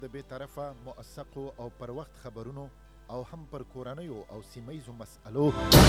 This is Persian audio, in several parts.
د به طرفه موثقو او پر وخت خبرونو او هم پر کورنیو او سیمه‌ایزو مسألو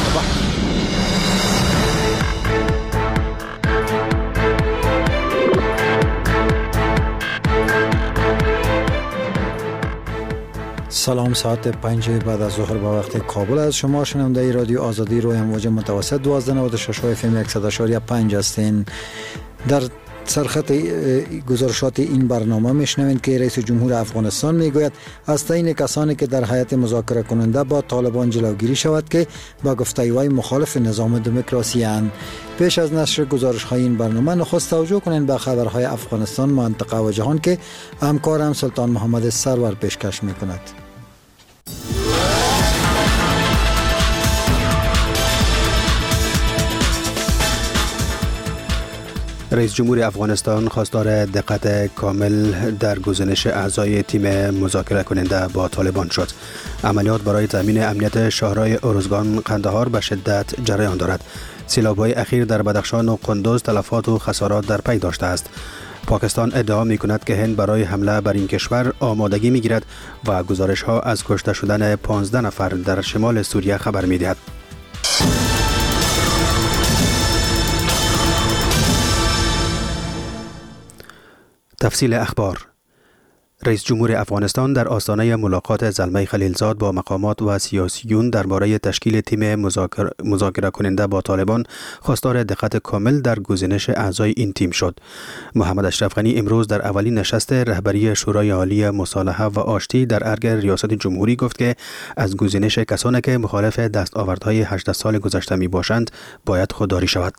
سلام، ساعت 5 بعد از ظهر با وقت کابل از شما شنونده رادیو آزادی روی امواج متوسط 1296 FM 100.5 هستین. در سرخط گزارشات این برنامه میشنوید که رئیس جمهور افغانستان میگوید از تعیین کسانی که در هیئت مذاکره کننده با طالبان جلوگیری شود که با گفته وی مخالف نظام دموکراسی اند. پیش از نشر گزارش های این برنامه نخست توجه کنید به خبرهای افغانستان، منطقه و جهان که همکارم سلطان محمد سرور پیشکش میکند. رئیس جمهور افغانستان خواستار دقت کامل در گزینش اعضای تیم مذاکره کننده با طالبان شد. عملیات برای تامین امنیت شهرهای ارزگان قندهار به شدت جریان دارد. سیلاب‌های اخیر در بدخشان و قندوز تلفات و خسارات در پی داشته است. پاکستان ادعا می کند که هند برای حمله بر این کشور آمادگی می گیرد و گزارش ها از کشته شدن 15 نفر در شمال سوریه خبر می دهد. تفصیل اخبار. رئیس جمهور افغانستان در آستانه ملاقات زلمه خلیلزاد با مقامات و سیاسیون درباره تشکیل تیم مذاکره کننده با طالبان خواستار دقت کامل در گزینش اعضای این تیم شد. محمد اشرف غنی امروز در اولین نشست رهبری شورای عالی مصالحه و آشتی در ارگ ریاست جمهوری گفت که از گزینش کسانی که مخالف دستاوردهای 18 سال گذشته می باشند باید خودداری شود.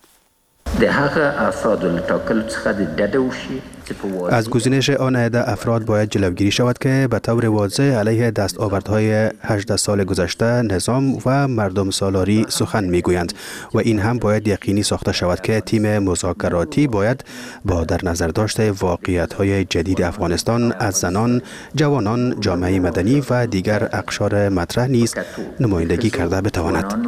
از گزینش آن عده افراد باید جلوگیری شود که به طور واضح علیه دستاوردهای 18 سال گذشته، نظام و مردم سالاری سخن میگویند و این هم باید یقینی ساخته شود که تیم مذاکراتی باید با در نظر داشت واقعیت‌های جدید افغانستان از زنان، جوانان، جامعه مدنی و دیگر اقشار مطرح نیز نمایندگی کرده بتواند.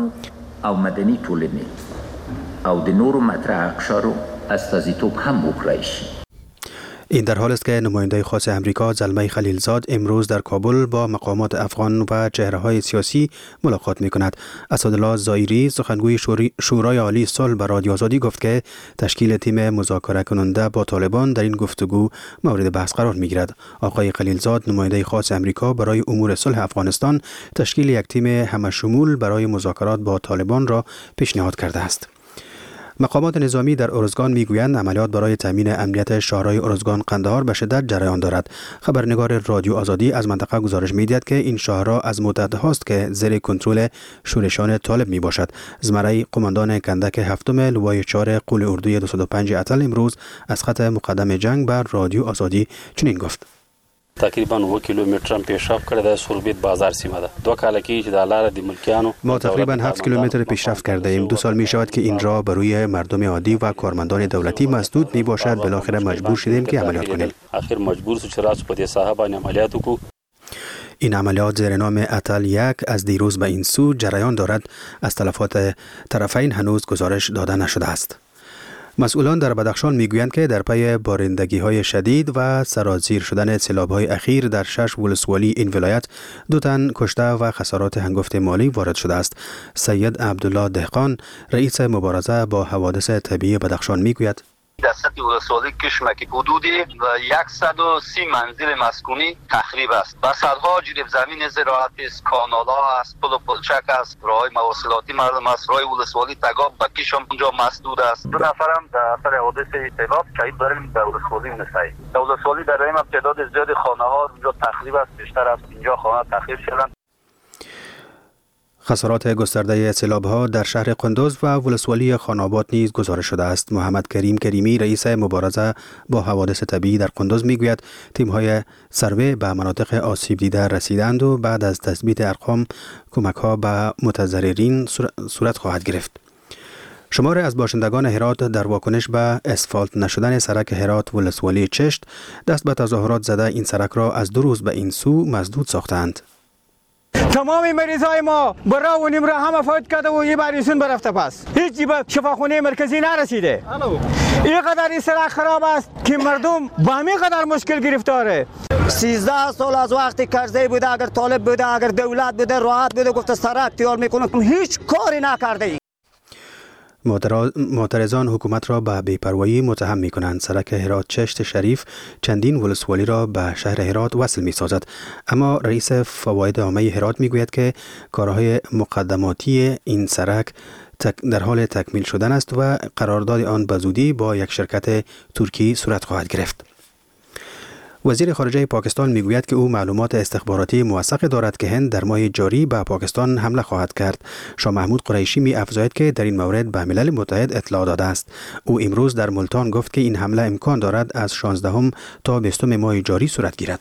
او د نورو مطرح اقشارو استازیتوب هم وکړای شي. این در حال است که نماینده خاص امریکا زلمه خلیلزاد امروز در کابل با مقامات افغان و چهره‌های سیاسی ملاقات می‌کند. اسدالله ظاهری سخنگوی شورای عالی صلح به رادیو آزادی گفت که تشکیل تیم مذاکره کننده با طالبان در این گفتگو مورد بحث قرار می‌گیرد. آقای خلیلزاد نماینده خاص امریکا برای امور صلح افغانستان تشکیل یک تیم همشمول برای مذاکرات با طالبان را پیشنهاد کرده است. مقامات نظامی در ارزگان میگویند عملیات برای تامین امنیت شهرهای ارزگان قندهار به شدت جریان دارد. خبرنگار رادیو آزادی از منطقه گزارش می‌دهد که این شهرها از مدت هاست که زیر کنترل شورشان طالب می باشد. زمره قماندان کندک هفتم لوای 4 قول اردوی 205 اتل امروز از خط مقدم جنگ بر رادیو آزادی چنین گفت: تقریبا 2 کیلومتر پیشرفت کرده در سوربیت بازار سیمه ده. 2 کاله کې چې د لار د ملکیانو ما تقریبا 7 کیلومتر پیشرفت کرده ایم. 2 سال می شود که این راه بر روی مردم عادی و کارمندان دولتی مسدود می باشد. بالاخره مجبور شدیم که عملیات کنیم. اخر مجبور شو چې راسو په دې ساحه باندې عملیات وکړو. این عملیات زیر نام اتل 1 از دیروز به این سو جریان دارد. از تلفات طرفین هنوز گزارش داده نشده است. مسئولان در بدخشان میگویند که در پی بارندگی‌های شدید و سرازیر شدن سیلاب‌های اخیر در 6 ولسوالی این ولایت 2 تن کشته و خسارات هنگفت مالی وارد شده است. سید عبدالله دهقان رئیس مبارزه با حوادث طبیعی بدخشان میگوید: در سطح ولسوالی کشمکی حدودی 130 منزل مسکونی تخریب است. و صدها جریب زمین زراعتی است، کانال‌ها است، پل و پلچک است، راه‌های مواصلاتی مردم است، راه ولسوالی تگاب و کشم اونجا مسدود است. 2 نفرم در اثر حادث سیلاب شهید داریم در ولسوالی نسایی. در ولسوالی در این تعداد زیاد خانه‌ها اونجا تخریب است، بیشتر از 50 خانه تخریب شدند. خسارات گسترده سیلاب‌ها در شهر قندوز و ولسوالی خاناباد نیز گزارش شده است. محمد کریم کریمی رئیس مبارزه با حوادث طبیعی در قندوز میگوید تیم‌های سروه به مناطق آسیب دیده رسیدند و بعد از تثبیت ارقام کمک‌ها به متضررین صورت خواهد گرفت. شمار از باشندگان هرات در واکنش به اسفالت نشدن سرک هرات ولسوالی چشت دست به تظاهرات زده این سرک را از 2 روز به این سو مسدود ساختند. تمام مریضای ما برا و نیم را همه فوت کرده و یه بریسون برفته پس هیچ به شفاخانه مرکزی نرسیده. این قدر این سرک خراب است که مردم با همین قدر مشکل گرفتاره. 13 سال از وقتی کرزی بوده، اگر طالب بوده، اگر دولت بوده، راحت بوده گفته سرک تیار میکنه، هیچ کاری نکرده. معترضان حکومت را به بی‌پروایی متهم می‌کنند. سرک هرات چشت شریف چندین ولسوالی را به شهر هرات وصل می‌سازد، اما رئیس فواید عامه هرات می‌گوید که کارهای مقدماتی این سرک در حال تکمیل شدن است و قرارداد آن به زودی با یک شرکت ترکی صورت خواهد گرفت. وزیر خارجه پاکستان میگوید که او معلومات استخباراتی موثق دارد که هند در ماه جاری به پاکستان حمله خواهد کرد. شاه محمود قریشی می افزاید که در این مورد به ملل متحد اطلاع داده است. او امروز در ملتان گفت که این حمله امکان دارد از 16 تا 20 ماه جاری صورت گیرد.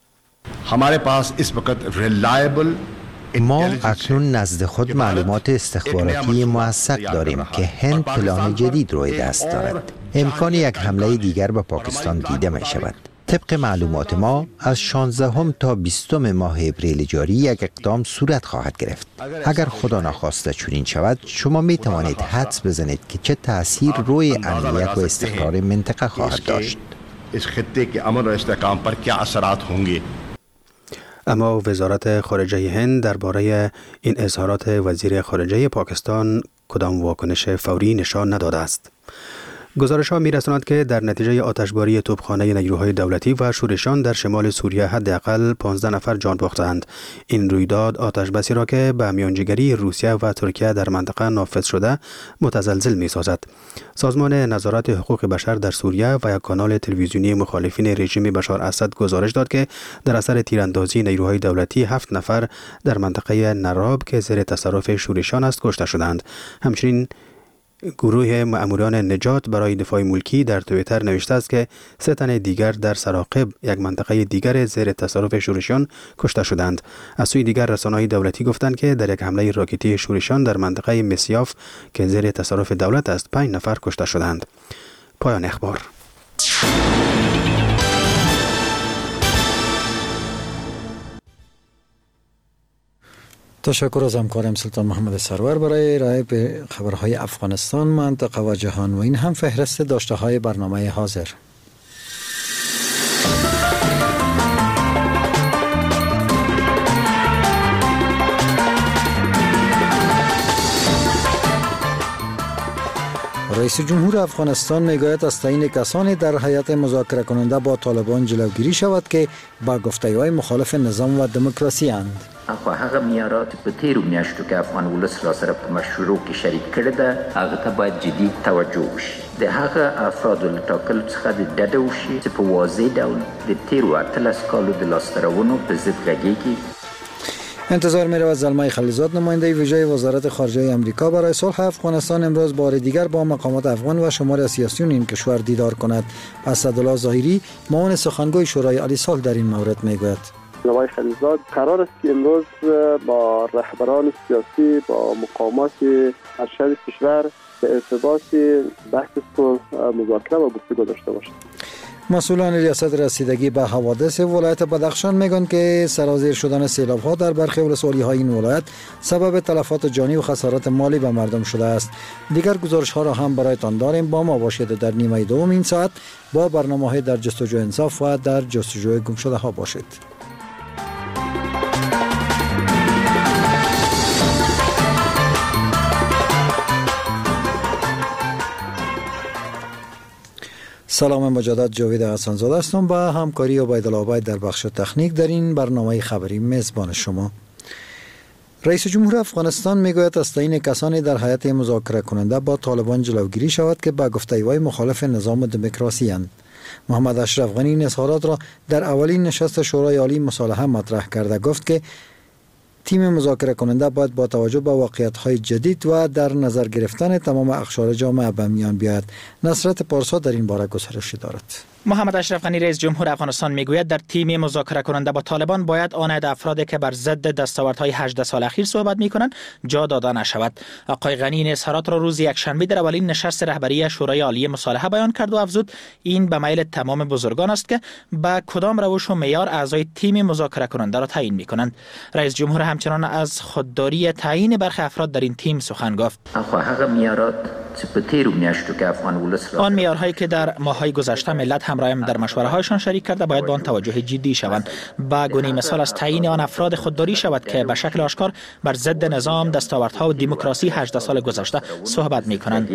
ما اکنون نزد خود معلومات استخباراتی موثق داریم که هند پلان جدید روی دست دارد. امکان یک حمله دیگر به پاکستان دیده می شود. طبق معلومات ما از 16 تا 20 ماه اپریل جاری یک اقدام صورت خواهد گرفت. اگر خدا نخواسته چنین شود، شما می توانید حدس بزنید که چه تأثیر روی امنیت و استقرار منطقه خواهد داشت. اما وزارت خارجه هند درباره این اظهارات وزیر خارجه پاکستان کدام واکنش فوری نشان نداده است. گزارش ها می رساند که در نتیجه آتشباری توپخانه نیروهای دولتی و شورشان در شمال سوریه حداقل 15 نفر جان باختند. این رویداد آتشبسی را که به میانجیگری روسیه و ترکیه در منطقه نافذ شده متزلزل می سازد. سازمان نظارت حقوق بشر در سوریه و یک کانال تلویزیونی مخالفین رژیم بشار اسد گزارش داد که در اثر تیراندازی نیروهای دولتی 7 نفر در منطقه نراب که زیر تصرف شورشان است کشته شدند. همچنین گروه مأموران نجات برای دفاع ملکی در توییتر نوشته است که 3 تن دیگر در سراقب، یک منطقه دیگر زیر تصرف شورشیان، کشته شدند. از سوی دیگر رسانه‌های دولتی گفتند که در یک حمله راکتی شورشیان در منطقه مسیاف که زیر تصرف دولت است 5 نفر کشته شدند. پایان اخبار. تشکر از همکارم سلطان محمد سرور برای ارائه به خبرهای افغانستان، منطقه و جهان. و این هم فهرست داشته های برنامه حاضر. رئیس جمهور افغانستان میگوید از تعیین کسانی در هیئت مذاکره کننده با طالبان جلوگیری شود که با گفته‌های مخالف نظام و دموکراسی اند. اخو هغه معیارات په تیرو میاشتو کې افغان ولس را سره په مشورو کې شریک کړی ده، هغه ته باید جدي توجه وشي. د هغه افرادو له ټاکلو څخه د ډډه وشي چې په واضح ډول د تیرو 18 کالو د لاسته راوړنو په ضد غږیږي. انتظار می رود زلمه خلیلزاد، نماینده ویژه وزارت خارجه آمریکا برای صلح افغانستان، امروز بار دیگر با مقامات افغان و شمار سیاسیون این کشور دیدار کند. اسدالله ظاهری، معاون سخنگوی شورای عالی صلح، در این مورد میگوید زلمه خلیلزاد قرار است که امروز با رهبران سیاسی، با مقامات ارشد کشور به ارتباط بحث صلح مذاکره و گفتگو داشته باشد. مسئولان ریاست رسیدگی به حوادث ولایت بدخشان میگن که سرازیر شدن سیلاب‌ها در برخی ولسوالی‌های این ولایت سبب تلفات جانی و خسارات مالی به مردم شده است. دیگر گزارش‌ها را هم برایتان داریم. با ما باشید. در نیمه دوم این ساعت با برنامه‌های در جستجوی انصاف و در جستجوی گمشده‌ها باشید. سلام مجدد، جاوید حسن‌زاده هستم. با همکاری عبیدالله عبید در بخش تکنیک در این برنامه خبری میزبان شما. رئیس جمهور افغانستان میگوید از تعیین کسانی در هیئت مذاکره کننده با طالبان جلوگیری شود که با گفته‌های مخالف نظام دموکراسی اند. محمد اشرف غنی این اظهارات را در اولین نشست شورای عالی مصالحه مطرح کرده. گفت که تیم مذاکره کننده باید با توجه به واقعیت‌های جدید و در نظر گرفتن تمام اقشار جامعه به میان بیاید. نصرت پارسا در این باره گزارشی دارد. محمد اشرف غنی رئیس جمهور افغانستان میگوید در تیم مذاکره کننده با طالبان باید آن افرادی که بر ضد دستاوردهای 18 سال اخیر صحبت میکنند جا داده نشود. آقای غنی این اظهارات را روز یکشنبه در اولین نشست رهبری شورای عالی مصالحه بیان کرد و افزود این به میل تمام بزرگان است که به کدام روش و معیار اعضای تیم مذاکره کننده را تعیین میکنند. رئیس جمهور همچنان از خودداری تعیین برخی افراد در این تیم سخن گفت. آن معیارهایی که در ماه‌های گذشته ملت همراهیم در مشوره‌هایشان شریک کرده باید با آن توجه جدی شوند. با گونه مثال از تعیین آن افراد خودداری شود که به شکل آشکار بر ضد نظام، دستاوردها و دموکراسی 18 سال گذشته صحبت می‌کنند.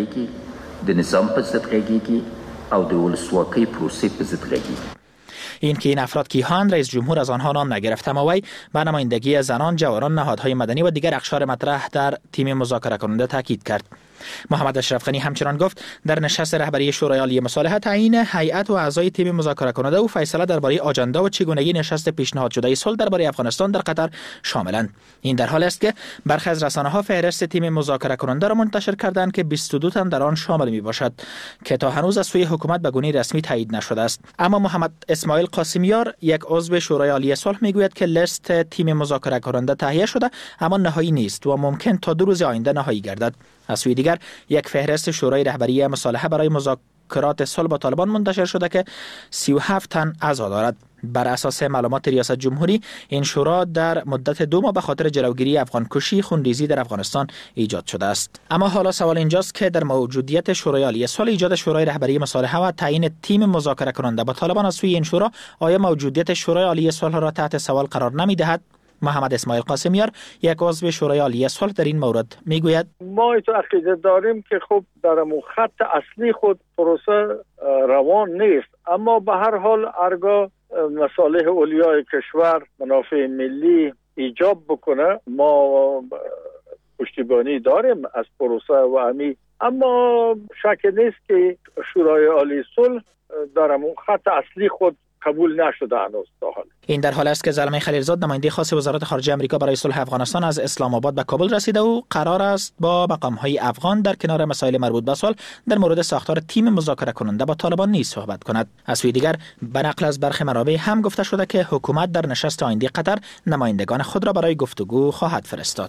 این که این افراد کیهان رئیس جمهور از آنها نام نگرفت، اما وی به نمایندگی زنان، جوانان، نهادهای مدنی و دیگر اقشار مطرح در تیم مذاکره کننده تاکید کرد. محمد اشرف غنی همچنان گفت در نشست رهبری شورای عالی مصالحه تعیین هیئت و اعضای تیم مذاکره کننده و فیصله درباره آجنده و چگونگی نشست پیشنهاد شده صلح درباره افغانستان در قطر شاملند. این در حالی است که برخی از رسانه‌ها فهرست تیم مذاکره کننده را منتشر کردند که 22 تن در آن شامل میباشد که تا هنوز از سوی حکومت به گونه رسمی تایید نشده است. اما محمد اسماعیل قاسمیار، یک عضو شورای عالی صلح، میگوید که لیست تیم مذاکره کننده تهیه شده اما نهایی نیست و ممکن تا 2 روز آینده نهایی گردد. از سوی دیگر یک فهرست شورای رهبری مصالحه برای مذاکرات صلح با طالبان منتشر شده که 37 تن اعضا دارد. بر اساس معلومات ریاست جمهوری این شورا در مدت 2 ماه به خاطر جلوگیری افغان کشی خونریزی در افغانستان ایجاد شده است. اما حالا سوال اینجاست که در موجودیت شورای عالی صلح، ایجاد شورای رهبری مصالحه و تعیین تیم مذاکره کننده با طالبان از سوی این شورا، آیا موجودیت شورای عالی صلح را تحت سوال قرار نمی‌دهد؟ محمد اسماعیل قاسمیار، یک عضو شورای عالی صلح، در این مورد میگوید ما تو عقیده داریم که خب در خط اصلی خود پروسه روان نیست، اما به هر حال هرگاه مصالح اولیای کشور، منافع ملی ایجاب بکنه، ما پشتیبانی داریم از پروسه و اما شک نیست که شورای عالی صلح در خط اصلی خود قبول نشده هنوز تا حال. این در حال است که زلمه خلیلزاد، نماینده خاص وزارت خارجه آمریکا برای صلح افغانستان، از اسلام آباد به کابل رسیده و قرار است با مقام‌های افغان در کنار مسائل مربوط به صلح در مورد ساختار تیم مذاکره کننده با طالبان نیز صحبت کند. از سوی دیگر به نقل از برخی منابع هم گفته شده که حکومت در نشست آینده قطر نمایندگان خود را برای گفتگو خواهد فرستاد.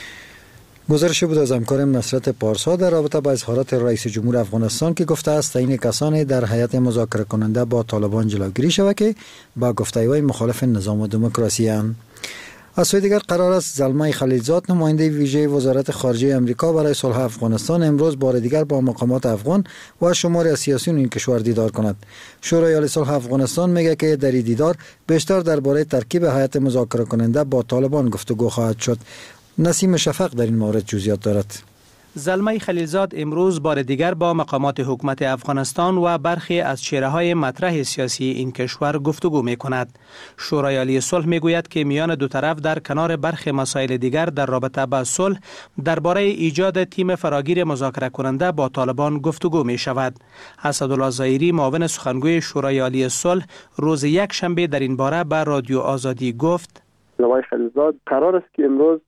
گزارشی بود از همکارم نصرت پارسا در رابطه با اظهارات رئیس جمهور افغانستان که گفته است این کسانی در هیئت مذاکره کننده با طالبان جلوگیری شود که با گفته‌های مخالف نظام و دموکراسی اند. از سوی دیگر قرار است زلمه خلیلزاد، نماینده ویژه وزارت خارجه آمریکا برای صلح افغانستان، امروز بار دیگر با مقامات افغان و شماری از سیاسیون این کشور دیدار کند. شورای عالی صلح افغانستان میگه که در این دیدار بیشتر درباره ترکیب هیئت مذاکره کننده با طالبان گفتگو خواهد شد. نسیم شفق در این مورد جزئیات دارد. زلمه خلیلزاد امروز بار دیگر با مقامات حکومت افغانستان و برخی از چهره‌های مطرح سیاسی این کشور گفتگو می‌کند. شورای عالی صلح می‌گوید که میان دو طرف در کنار برخی مسائل دیگر در رابطه با صلح درباره ایجاد تیم فراگیر مذاکره کننده با طالبان گفتگو می‌شود. اسدالله ظاهری، معاون سخنگوی شورای عالی صلح، روز یکشنبه در این باره به رادیو آزادی گفت: زلمه خلیلزاد قرار است که امروز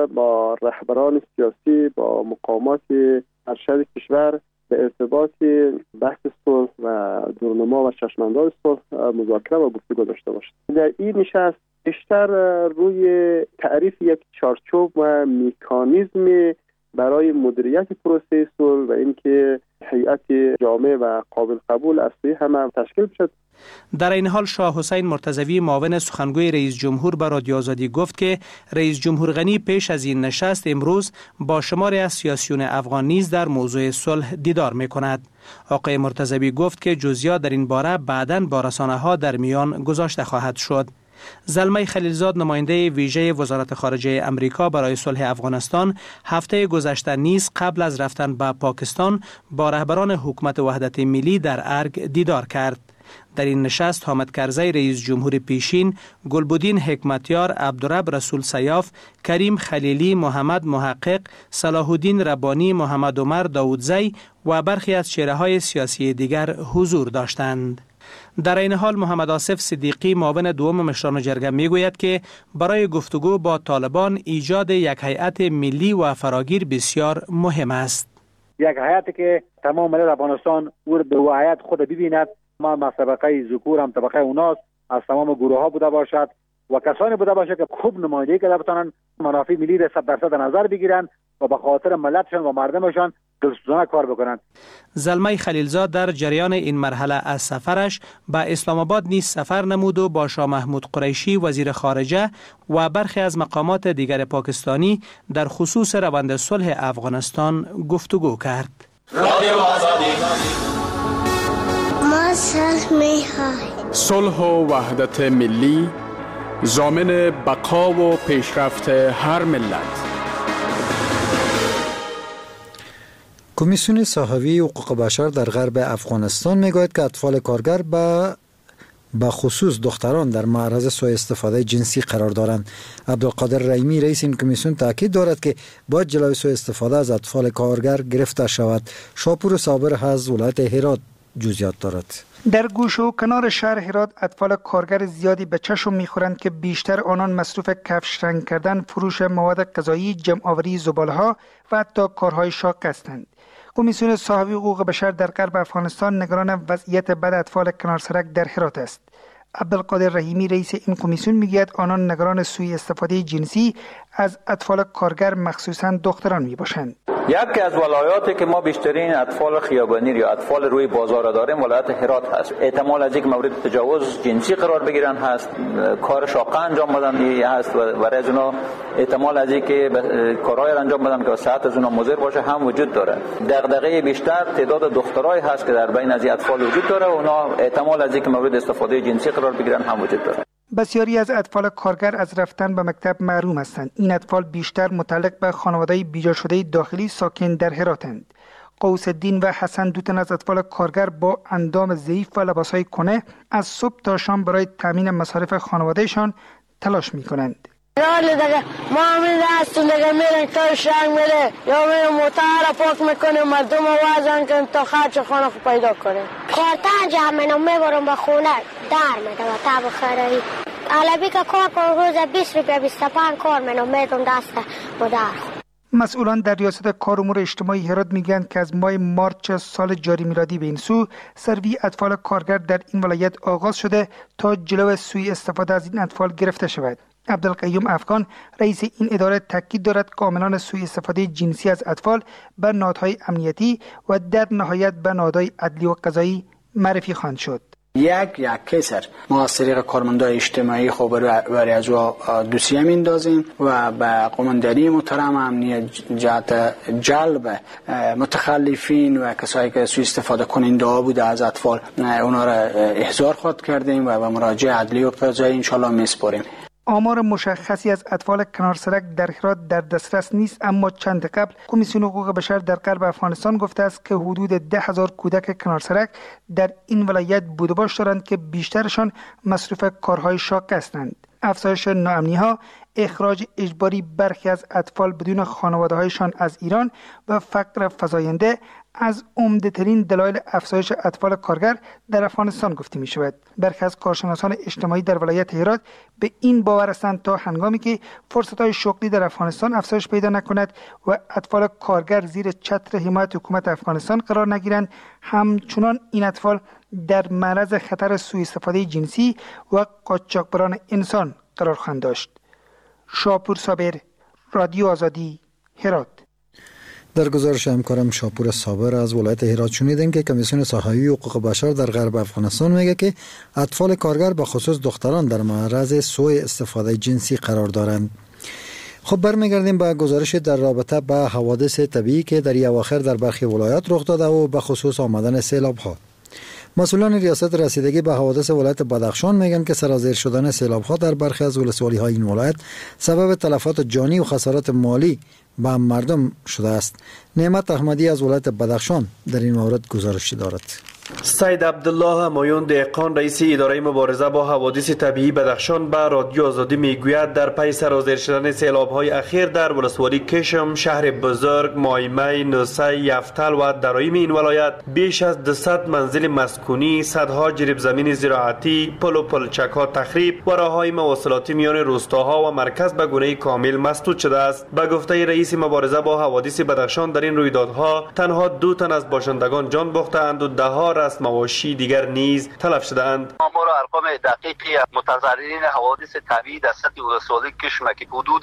با رهبران سیاسی، با مقامات ارشد کشور به ارتباط بحث صلح و دورنما و چشمانداز صلح مذاکره و گفتگو داشته باشد. در این نشست بیشتر روی تعریف یک چارچوب و مکانیزم برای مدیریت پروسه صلح و اینکه هیئت جامع و قابل قبول از سوی همه تشکیل بشد. در این حال شاه حسین مرتضوی، معاون سخنگوی رئیس جمهور، به رادیو آزادی گفت که رئیس جمهور غنی پیش از این نشست امروز با شماری از سیاسیون افغان نیز در موضوع صلح دیدار می‌کند. آقای مرتضوی گفت که جزئیات در این باره بعداً با رسانه‌ها در میان گذاشته خواهد شد. زلمه خلیلزاد، نماینده ویژه وزارت خارجه آمریکا برای صلح افغانستان، هفته گذشته نیز قبل از رفتن به پاکستان با رهبران حکومت وحدت ملی در ارگ دیدار کرد. در این نشست حامد کرزی، رئیس جمهور پیشین، گلبدین حکمتیار، عبدالرب رسول سیاف، کریم خلیلی، محمد محقق، صلاح الدین ربانی، محمد عمر داودزی و برخی از چهره‌های سیاسی دیگر حضور داشتند. در این حال محمد آصف صدیقی، معاون دوم مشران جرگه، میگوید که برای گفتگو با طالبان ایجاد یک هیئت ملی و فراگیر بسیار مهم است. یک هیئتی که تمام ملت افغانستان او به هیئت خود ببیند ما طبقه ذکور هم طبقه اوناست، از تمام گروه ها بوده باشد و کسانی بوده باشه که خوب نمایندگی کرده بتونن منافع ملی را 100% در نظر بگیرن و به خاطر ملتشان و مردمشان دلسوزانه کار بکنن. زلمه خلیلزاد در جریان این مرحله از سفرش به اسلام آباد نیز سفر نمود و با شاه محمود قریشی وزیر خارجه و برخی از مقامات دیگر پاکستانی در خصوص روند صلح افغانستان گفتگو کرد. صلح و وحدت ملی ضامن بقا و پیشرفت هر ملت. کمیسیون صحوی حقوق بشر در غرب افغانستان میگوید که اطفال کارگر به خصوص دختران در معرض سوء استفاده جنسی قرار دارند. عبدالقادر رحیمی رئیس این کمیسیون تاکید دارد که باید جلوی سوء استفاده از اطفال کارگر گرفته شود. شاپور صابر از ولایت هرات جزئیات دارد. در گوش و کنار شهر هرات اطفال کارگر زیادی به چشم میخورند که بیشتر آنان مصروف کفش رنگ کردن، فروش مواد غذایی، جمع آوری زباله‌ها و حتی کارهای شاق هستند. کمیسیون صحوی حقوق بشر در غرب افغانستان نگران وضعیت بد اطفال کنار سرک در هرات است. عبدالقادر رحیمی رئیس این کمیسیون میگوید آنان نگران سوء استفاده جنسی از اطفال کارگر مخصوصا دختران میباشند. یکی از ولایاتی که ما بیشترین اطفال خیابانی یا اطفال روی بازار داریم ولایت هرات هست. احتمال از اینکه مورد تجاوز جنسی قرار بگیرن هست، کار شاقه انجام بدن هست و برای از اونا احتمال از اینکه کارهای انجام بدن که صحت از اونا مضر باشه هم وجود داره. دغدغه بیشتر تعداد دخترای هست که در بین از اطفال وجود داره و اونا احتمال از اینکه مورد استفاده جنسی قرار بگیرن هم وجود داره. بسیاری از اطفال کارگر از رفتن به مکتب محروم هستند. این اطفال بیشتر متعلق به خانواده‌های بیجا شده داخلی ساکن در هراتند. قوس الدین و حسن دو تن از اطفال کارگر با اندام ضعیف و لباسهای کهنه از صبح تا شام برای تامین مصارف خانوادهشان تلاش می‌کنند. یالی دیگه ما همین دستون دیگه میرن کارش رنگ میره یا میرن موتر پاک میکنه مردم وازن کنیم تا خرچ خانه خود پیدا کنیم. کارتا انجام منو میبرم به خونه در میده و تا بخیرهی علبی که کار کنم روز 20 روپیه 25 کار منو میدم دست مادر. مسئولان در ریاست کار امور اجتماعی هرات میگن که از ماه مارچ سال جاری میلادی به این سو سروی اطفال کارگر در این ولایت آغاز شده تا جلو سوء استفاده از این اطفال گرفته شود. عبدالقیوم افغان رئیس این اداره تاکید دارد که عاملان سوء استفاده جنسی از اطفال به نهادهای امنیتی و در نهایت به نهادهای عدلی و قضایی معرفی خواهند شد. یک کیسر ما از طریق کارمندای اجتماعی برای از دوسیه میندازیم و به قماندانی محترم امنیت جهت جلب متخلفین و کسایی که سوء استفاده کننده ها بوده از اطفال اونا را احضار خود کردیم و به مراجع عدلی و قضایی انشالله میسپاریم. آمار مشخصی از اطفال کنار سرک در هرات در دسترس نیست، اما چند قبل کمیسیون حقوق بشر در غرب افغانستان گفته است که حدود 10,000 کودک کنار سرک در این ولایت بود و باش دارند که بیشترشان مصروف کارهای شاق هستند. افزایش ناامنی‌ها، اخراج اجباری برخی از اطفال بدون خانواده‌هایشان از ایران و فقر فزاینده از عمده‌ترین دلایل افزایش اطفال کارگر در افغانستان گفته می شود. برخی از کارشناسان اجتماعی در ولایت هرات به این باور هستند تا هنگامی که فرصت‌های شغلی در افغانستان افزایش پیدا نکند و اطفال کارگر زیر چتر حمایت حکومت افغانستان قرار نگیرند، همچنان این اطفال در معرض خطر سوء استفاده جنسی و قاچاقبران انسان قرار خواهند داشت. شاپور صابر، رادیو آزادی، هرات. در گزارش همکارم شاپور صابر از ولایت هرات شنیدیم که کمیسیون صحوی حقوق بشر در غرب افغانستان میگه که اطفال کارگر به خصوص دختران در معرض سوء استفاده جنسی قرار دارند. خب برمیگردیم به گزارش در رابطه با حوادث طبیعی که در اواخر در برخی ولایات رخ داده و به خصوص آمدن سیلاب ها. مسئولان ریاست رسیدگی به حوادث ولایت بدخشان میگن که سرازیر شدن سیلاب ها در برخی از ولسوالی های این ولایت سبب تلفات جانی و خسارات مالی به مردم شده است. نعمت احمدی از ولایت بدخشان در این مورد گزارش دارد. سید عبدالله همایون دهقان رئیس اداره مبارزه با حوادث طبیعی بدخشان به رادیو آزادی میگوید در پی سرازیر شدن سیلاب‌های اخیر در ولسوالی کشم، شهر بزرگ، مایمی، نوسه، یفتل و درایم این ولایت بیش از 200 منزل مسکونی، صدها جریب زمین زراعتی، پل و پلچک‌ها تخریب و راه‌های مواصلاتی میان روستاها و مرکز به گونه کامل مسدود شده است. به گفته رئیس مبارزه با حوادث بدخشان در این رویدادها تنها 2 تن از باشندگان جان باختند و ده‌ها رستمواشی دیگر نیز تلف شدند. ما را ارقام دقیقی متضررین حوادث طبیعی در سطح ولسوالی کشمکی حدود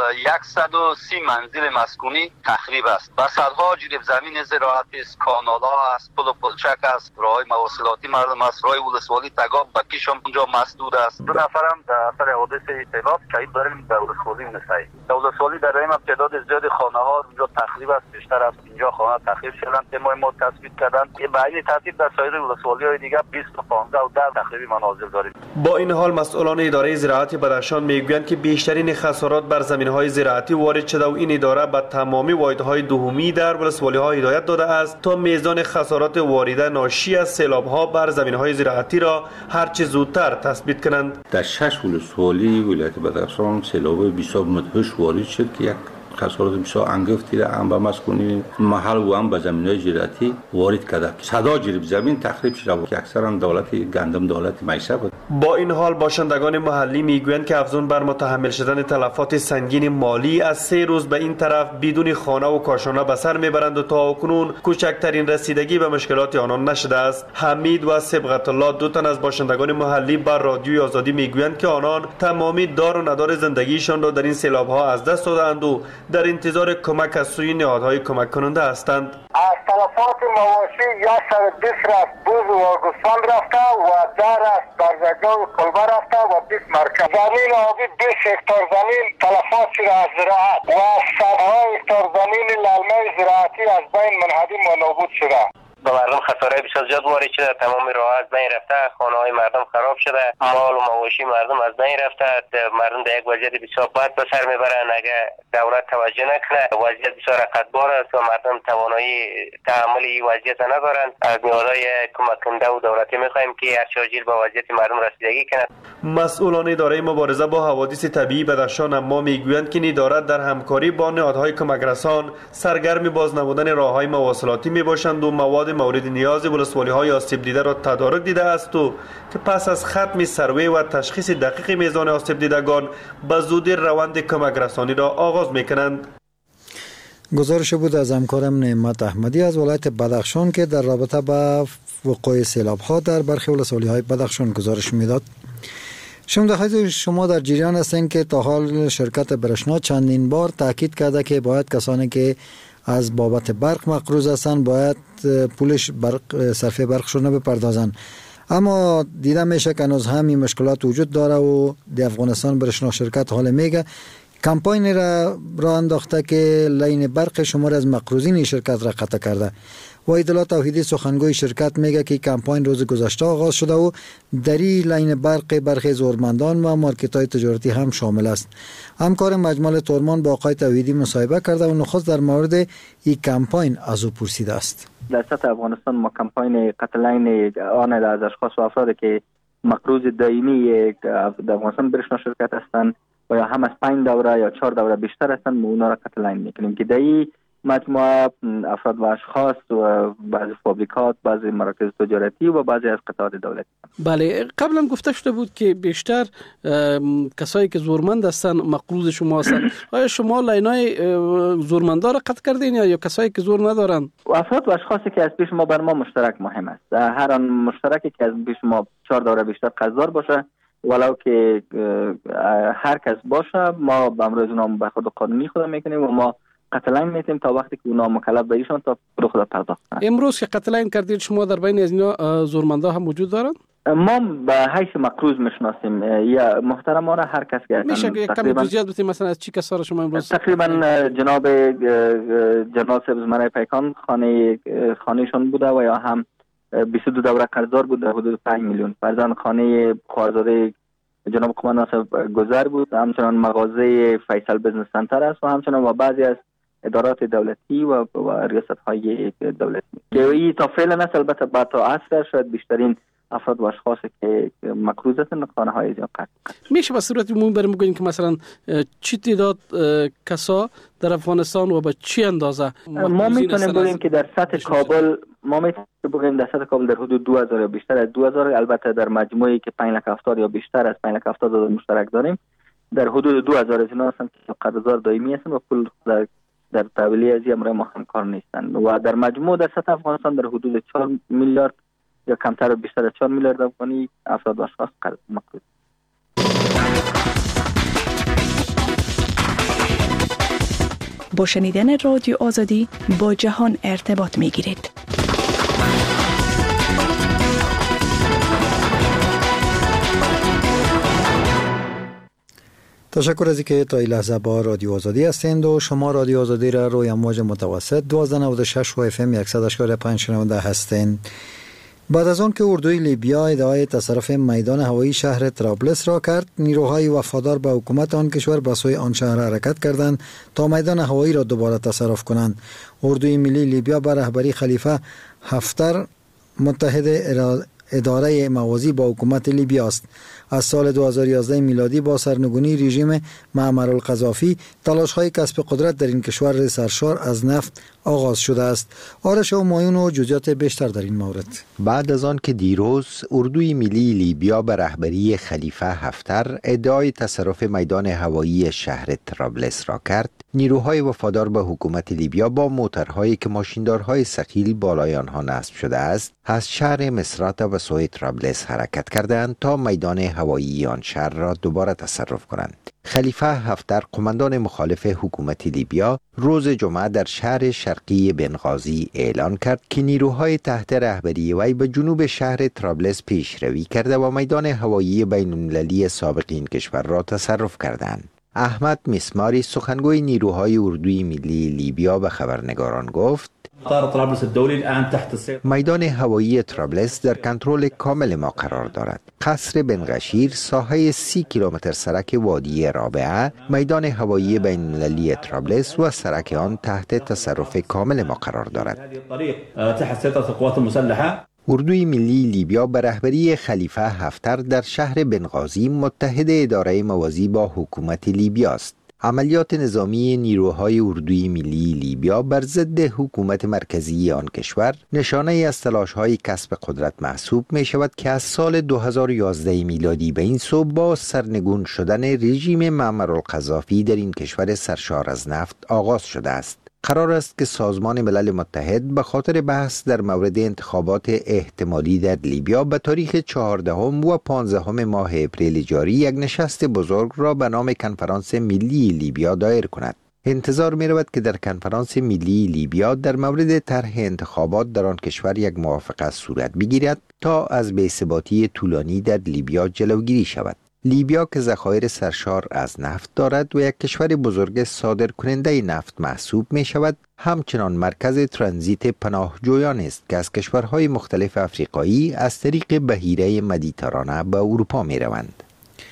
130 منزل مسکونی تخریب است و صدها جریب زمین زراعتی است، کانال‌ها است، پل و پلچک است، راه‌های مواصلاتی مردم است، راه ولسوالی تگاب و کشم اونجا مسدود است. 2 نفرم در اثر حادثه سیلاب شهید داریم در ولسوالی نسایی. در ولسوالی در این تعداد زیاد خانه‌ها اونجا تخریب است، بیشتر از 50 خانه تخریب شدند. ما تثبیت کردند که به این ترتیب در سایر ولسوالی‌های دیگر 20 و 15 و 10 تخریبی منازل داریم. با این حال مسئولان اداره زراعتی بدخشان میگویند که بیشترین خسارات بر زمین‌های زراعتی وارد شده و این اداره به تمامی واحدهای دومی در ولسوالی‌ها هدایت داده است تا میزان خسارات وارده ناشی از سیلاب‌ها بر زمین‌های زراعتی را هرچه زودتر تثبیت کنند. در 6 ولسوالی ولایت بدخشان سیلاب بسیار مدهش وارد شد که یک خسارات بسیار انگفتی را هم به مسکونی محل و هم به زمین‌های زراعتی وارد کرده. صدا جریب زمین تخریب شده که اکثرا دولت گندم دولت معیشه بود. با این حال باشندگان محلی میگویند که افزون بر متحمل شدن تلفات سنگین مالی از 3 روز به این طرف بدون خانه و کاشانه به سر میبرند و تا اکنون کوچکترین رسیدگی به مشکلات آنان نشده است. حمید و صبغت الله 2 تن از باشندگان محلی بر رادیوی آزادی میگویند که آنان تمامی دار و ندار زندگیشان را در این سیلاب‌ها از دست دادند و در انتظار کمک از سوی نهادهای کمک کننده هستند. از تلفات مواشی 120 رفت بوز و گوسفند رفته و 10 رفت برزگاه و کلبه رفته و 20 مرکز. زمین آبی 20 هکتار زمین تلفات شده از زراعت و صدها هکتار زمین للمه زراعتی از بین منهدم و نابود شده. به مردم خسارات بسیار زیاد وارد شده، تمام راه از بین رفته، خانه‌های مردم خراب شده، مال و مواشی مردم از بین رفته، مردم در یک وضعیت بسیار بد به سر میبرن. اگر دولت توجه نکنه وضعیت بسیار رقتبار است و مردم توانایی تحمل این وضعیت ندارند. از نهادهای کمک کننده و دولتی می‌خواهیم که هر چاجیل به وضعیت مردم رسیدگی کنند. مسئولان اداره مبارزه با حوادث طبیعی بدخشان اما میگویند که این اداره در همکاری با نهادهای کمک رسان سرگرم بازنمودن راه‌های مواصلاتی میباشند و مواد مورد نیاز ولسوالی‌های آسیب دیده را تدارک دیده است و که پس از ختم سروی و تشخیص دقیق میزان آسیب دیدگان به زودی روند کمک رسانی را آغاز میکنند. گزارش بود از همکارم نعمت احمدی از ولایت بدخشان که در رابطه با وقوع سیلاب‌ها در برخی ولسوالی‌های بدخشان گزارش میداد. شما در جریان هستند که تا حال شرکت برشنا چندین بار تاکید کرده که باید کسانی که از بابت برق مقروض هستند باید پولش صرفه برقشون بپردازند، اما دیده میشه که هنوز هم این مشکلات وجود داره و در افغانستان برشنا شرکت حال میگه کمپاین را انداخته که لین برق شمار از مقروضین شرکت را قطع کرده. واحد الله توحیدی سخنگوی شرکت میگه که کمپاین روز گذشته آغاز شده و در این لین برق برخی زورمندان و مارکت‌های تجارتی هم شامل است. همکار مجمل تورمان با آقای توحیدی مصاحبه کرده و نخست در مورد این کمپاین از او پرسیده است. در سطح افغانستان ما کمپاین قطع لین آن از اشخاص و افرادی که مقروض دائمی در افغانستان برشنا شرکت هستند و یا هم از 5 دوره یا 4 دوره بیشتر هستند اونا را قطع لین میکنیم که در مجموعه افراد و اشخاص و بعضی فابریکات، بعضی مراکز تجارتی و بعضی از قطعات دولتی. بله، قبلا گفته شده بود که بیشتر کسایی که زورمند هستن مقروض شما هستن. آیا شما لینای زورمندا را قطع کردین یا کسایی که زور ندارن؟ افراد و اشخاصی که از پیش ما بر ما مشترک مهم است. هر آن مشترکی که از پیش ما 4 دوره بیشتر قرضدار باشه ولو که هر کس باشه ما به امروز اونا به خود قانونی خود میکنیم و ما قطع لین میتیم تا وقتی که اونا مکلف به ایشون تا پول خود پرداخت کنند. امروز که قطع لین کردید شما در بین از اینا زورمندا هم وجود دارن؟ ما به حیث مقروض میشناسیم یا محترمانه هر کس که میشه یک کمی توضیح بدید مثلا از چی کسا را شما امروز؟ تقریبا جناب جنرال سبزمنای پیکان خانهشون بوده و یا هم 22 دوره قرضدار بود در حدود 5 میلیون. فرزند خانه خواهرزاده جناب قماندان گذر بود، همچنان مغازه فیصل بزنس سنتر است و همچنان و بعضی از ادارات دولتی و ریاست های دولتی که این تا فعلا است. البته بعد تا عصر شاید بیشترین افراد و اشخاصی که مقروض هستند خانه های زیاد قطع. میشه به صورت عمومی برام بگین که مثلا چی تعداد کسا در افغانستان و به چی اندازه ما میتونیم بگیم که در سطح کابل در سطح کابل در حدود 2000 یا بیشتر از 2000، البته در مجموعی که 570 یا بیشتر از 570 مشترک داریم در حدود 2000 از اینا هستند که قرضدار دائمی هستند و پول در تحویلی از امر ما همکار نیستند و در مجموع در سطح افغانستان در حدود 4 میلیارد یا کمتر بیشتر از 4 میلیارد افغانی افراد و اشخاص مقصود. با شنیدن رادیو آزادی با جهان ارتباط می گیرید. تشکر از اینکه تا این لحظه با رادیو آزادی هستند و شما رادیو آزادی را روی امواج متوسط 1296 و FM 100.5 شنونده هستند. بعد از آن که اردوی لیبیا ادعای تصرف میدان هوایی شهر طرابلس را کرد، نیروهای وفادار به حکومت آن کشور به سوی آن شهر حرکت کردند تا میدان هوایی را دوباره تصرف کنند. اردوی ملی لیبیا به رهبری خلیفه حفتر متحد اداره موازی با حکومت لیبیا است. از سال 2011 میلادی با سرنگونی رژیم معمر القذافی تلاش‌های کسب قدرت در این کشور سرشار از نفت آغاز شده است. آرش و مایون و جزئیات بیشتر در این مورد. بعد از آن که دیروز اردوی ملی لیبیا به رهبری خلیفه حفتر ادعای تصرف میدان هوایی شهر طرابلس را کرد، نیروهای وفادار به حکومت لیبیا با موترهایی که ماشیندارهای ثقیل بالای آنها نصب شده است از شهر مصرات و سوی طرابلس حرکت کردند تا میدان هوایی آن شهر را دوباره تصرف کنند. خلیفه حفتر قماندان مخالف حکومت لیبیا روز جمعه در شهر شرقی بنغازی اعلان کرد که نیروهای تحت رهبری وی به جنوب شهر طرابلس پیشروی کرده و میدان هوایی بین المللی سابق این کشور را تصرف کردند. احمد مسماری سخنگوی نیروهای اردوی ملی لیبیا به خبرنگاران گفت: میدان هوایی طرابلس در کنترل کامل ما قرار دارد. قصر بنغشیر، ساحه 30 کیلومتر سرک وادی رابعه، میدان هوایی بین المللی طرابلس و سرک آن تحت تصرف کامل ما قرار دارد. اردوی ملی لیبیا به رهبری خلیفه حفتر در شهر بنغازی متحد اداره موازی با حکومت لیبیا است. عملیات نظامی نیروهای اردوی ملی لیبیا بر ضد حکومت مرکزی آن کشور نشانه از تلاش‌های کسب قدرت محسوب می شود که از سال 2011 میلادی به این سو با سرنگون شدن رژیم معمر القذافی در این کشور سرشار از نفت آغاز شده است. قرار است که سازمان ملل متحد به خاطر بحث در مورد انتخابات احتمالی در لیبیا به تاریخ 14 و 15 ماه اپریل جاری یک نشست بزرگ را به نام کنفرانس ملی لیبیا دایر کند. انتظار می رود که در کنفرانس ملی لیبیا در مورد طرح انتخابات در آن کشور یک موافقت صورت بگیرد تا از بی‌ثباتی طولانی در لیبیا جلوگیری شود. لیبیا که ذخایر سرشار از نفت دارد و یک کشور بزرگ صادر کننده نفت محسوب می شود، همچنان مرکز ترانزیت پناهجویان است که از کشورهای مختلف افریقایی از طریق بحیره مدیترانه به اروپا می روند.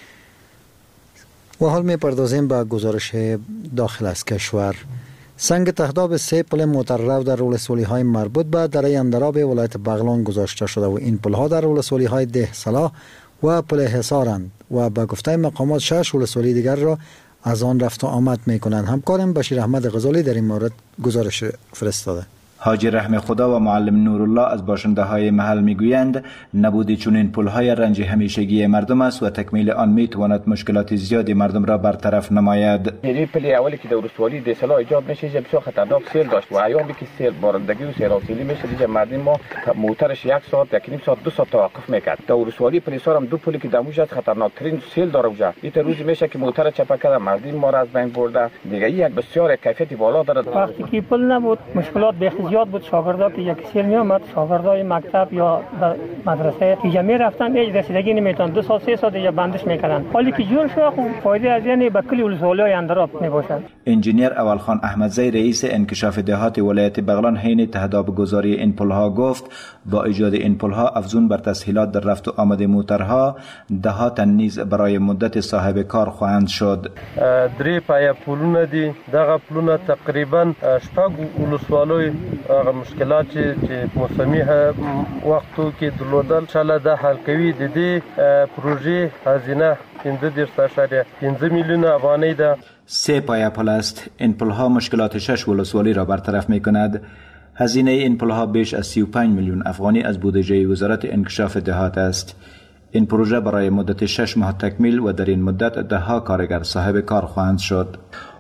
و حال می پردازیم به گزارش داخل از کشور. سنگ تخداب 3 پل مترو در ولسوالی‌های مربوط به دره اندراب ولایت بغلان گذاشته شده و این پل‌ها در ولسوالی‌های ده صلاح و پل حصارند و به گفته مقامات 6 ولسوالی دیگر را از آن رفت و آمد می کنند. همکارم بشیر احمد غزالی در این مورد گزارش فرستاده. حاجی رحم خدا و معلم نورالله از باشنده های محل میگویند نبود چنین پل‌های رنج همیشگی مردم است و تکمیل آن میتواند مشکلات زیادی مردم را برطرف نماید. این پل اولی که در ولسوالی دسلا ایجاد میشه بسیار خطرناک سیل داشت و ایام که سیل بارندگی و سیلابی میشه دیگه مردم ما موترش 1 ساعت 1.5 ساعت 2 ساعت توقف میکرد. در ولسوالی پلیسار هم 2 پلی که دموش از خطرناک ترین سیل داره وجا. این روزی میشه که موتر چپا کرده مردم ما را از بین برده. دیگه یک بسیار کیفیت بالا داره. وقتی که پل نبود مشکلات زیاد بود. شاگردا که یک سیل میامد، شاگردای مکتب یا مدرسه که می رفتن هیچ رسیدگی نمیتونن 2 سال 3 سال دیگه بندش میکردن. حالی که جور شو خوب فایده از یعنی به کلی ولسوالی‌های اندراب میباشد. انجینیر اولخان احمدزی رئیس انکشاف دهات ولایت بغلان حین تهداب گذاری این پل‌ها گفت با ایجاد این پل‌ها افزون بر تسهیلات در رفت و آمد موترها دهات نیز برای مدت صاحب کار خواهند شد. درې پای پلونه دي دغه پلونه تقریبا شپږ ولسوالۍ مشکلات چې موسمي وختو کې درلودل شاله د حل کوي. د دې پروژې هزینه 15.5 میلیون افغانی ده. 3 پایه پل است. این پل‌ها مشکلات 6 ولسوالی را برطرف می‌کند. هزینه این پل‌ها بیش از 35 میلیون افغانی از بودجه وزارت انکشاف دهات است. این پروژه برای مدت 6 ماه تکمیل و در این مدت 10 کارگر صاحب کار خواهند شد.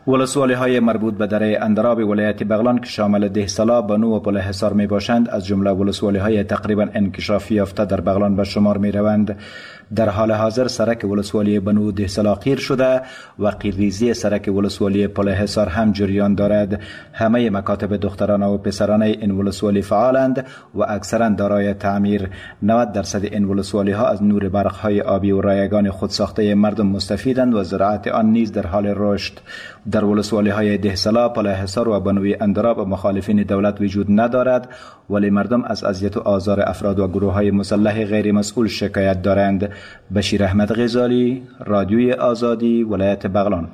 ولسوالی های مربوط به دره اندراب ولایت بغلان که شامل دهسلا، بنو و پل حصار می باشند از جمله ولسوالی های تقریبا انکشافی یافته در بغلان به شمار می روند. در حال حاضر سرک ولسوالی بنو دهسلا قیر شده و قیرریزی سرک ولسوالی پل حصار هم جریان دارد. همه مکاتب دخترانه و پسرانه این ولسوالی فعالند و اکثرا دارای تعمیر. 90% این ولسوالی ها از نور برق های آبی و رایگان خودساخته مردم مستفیدند و زراعت آن نیز در حال رشد. در ولسوالی های دهسلا، پل حصار و بنوی اندراب مخالفین دولت وجود ندارد، ولی مردم از اذیت و آزار افراد و گروه های مسلح غیر مسئول شکایت دارند. بشیر احمد غزالی، رادیوی آزادی، ولایت بغلان.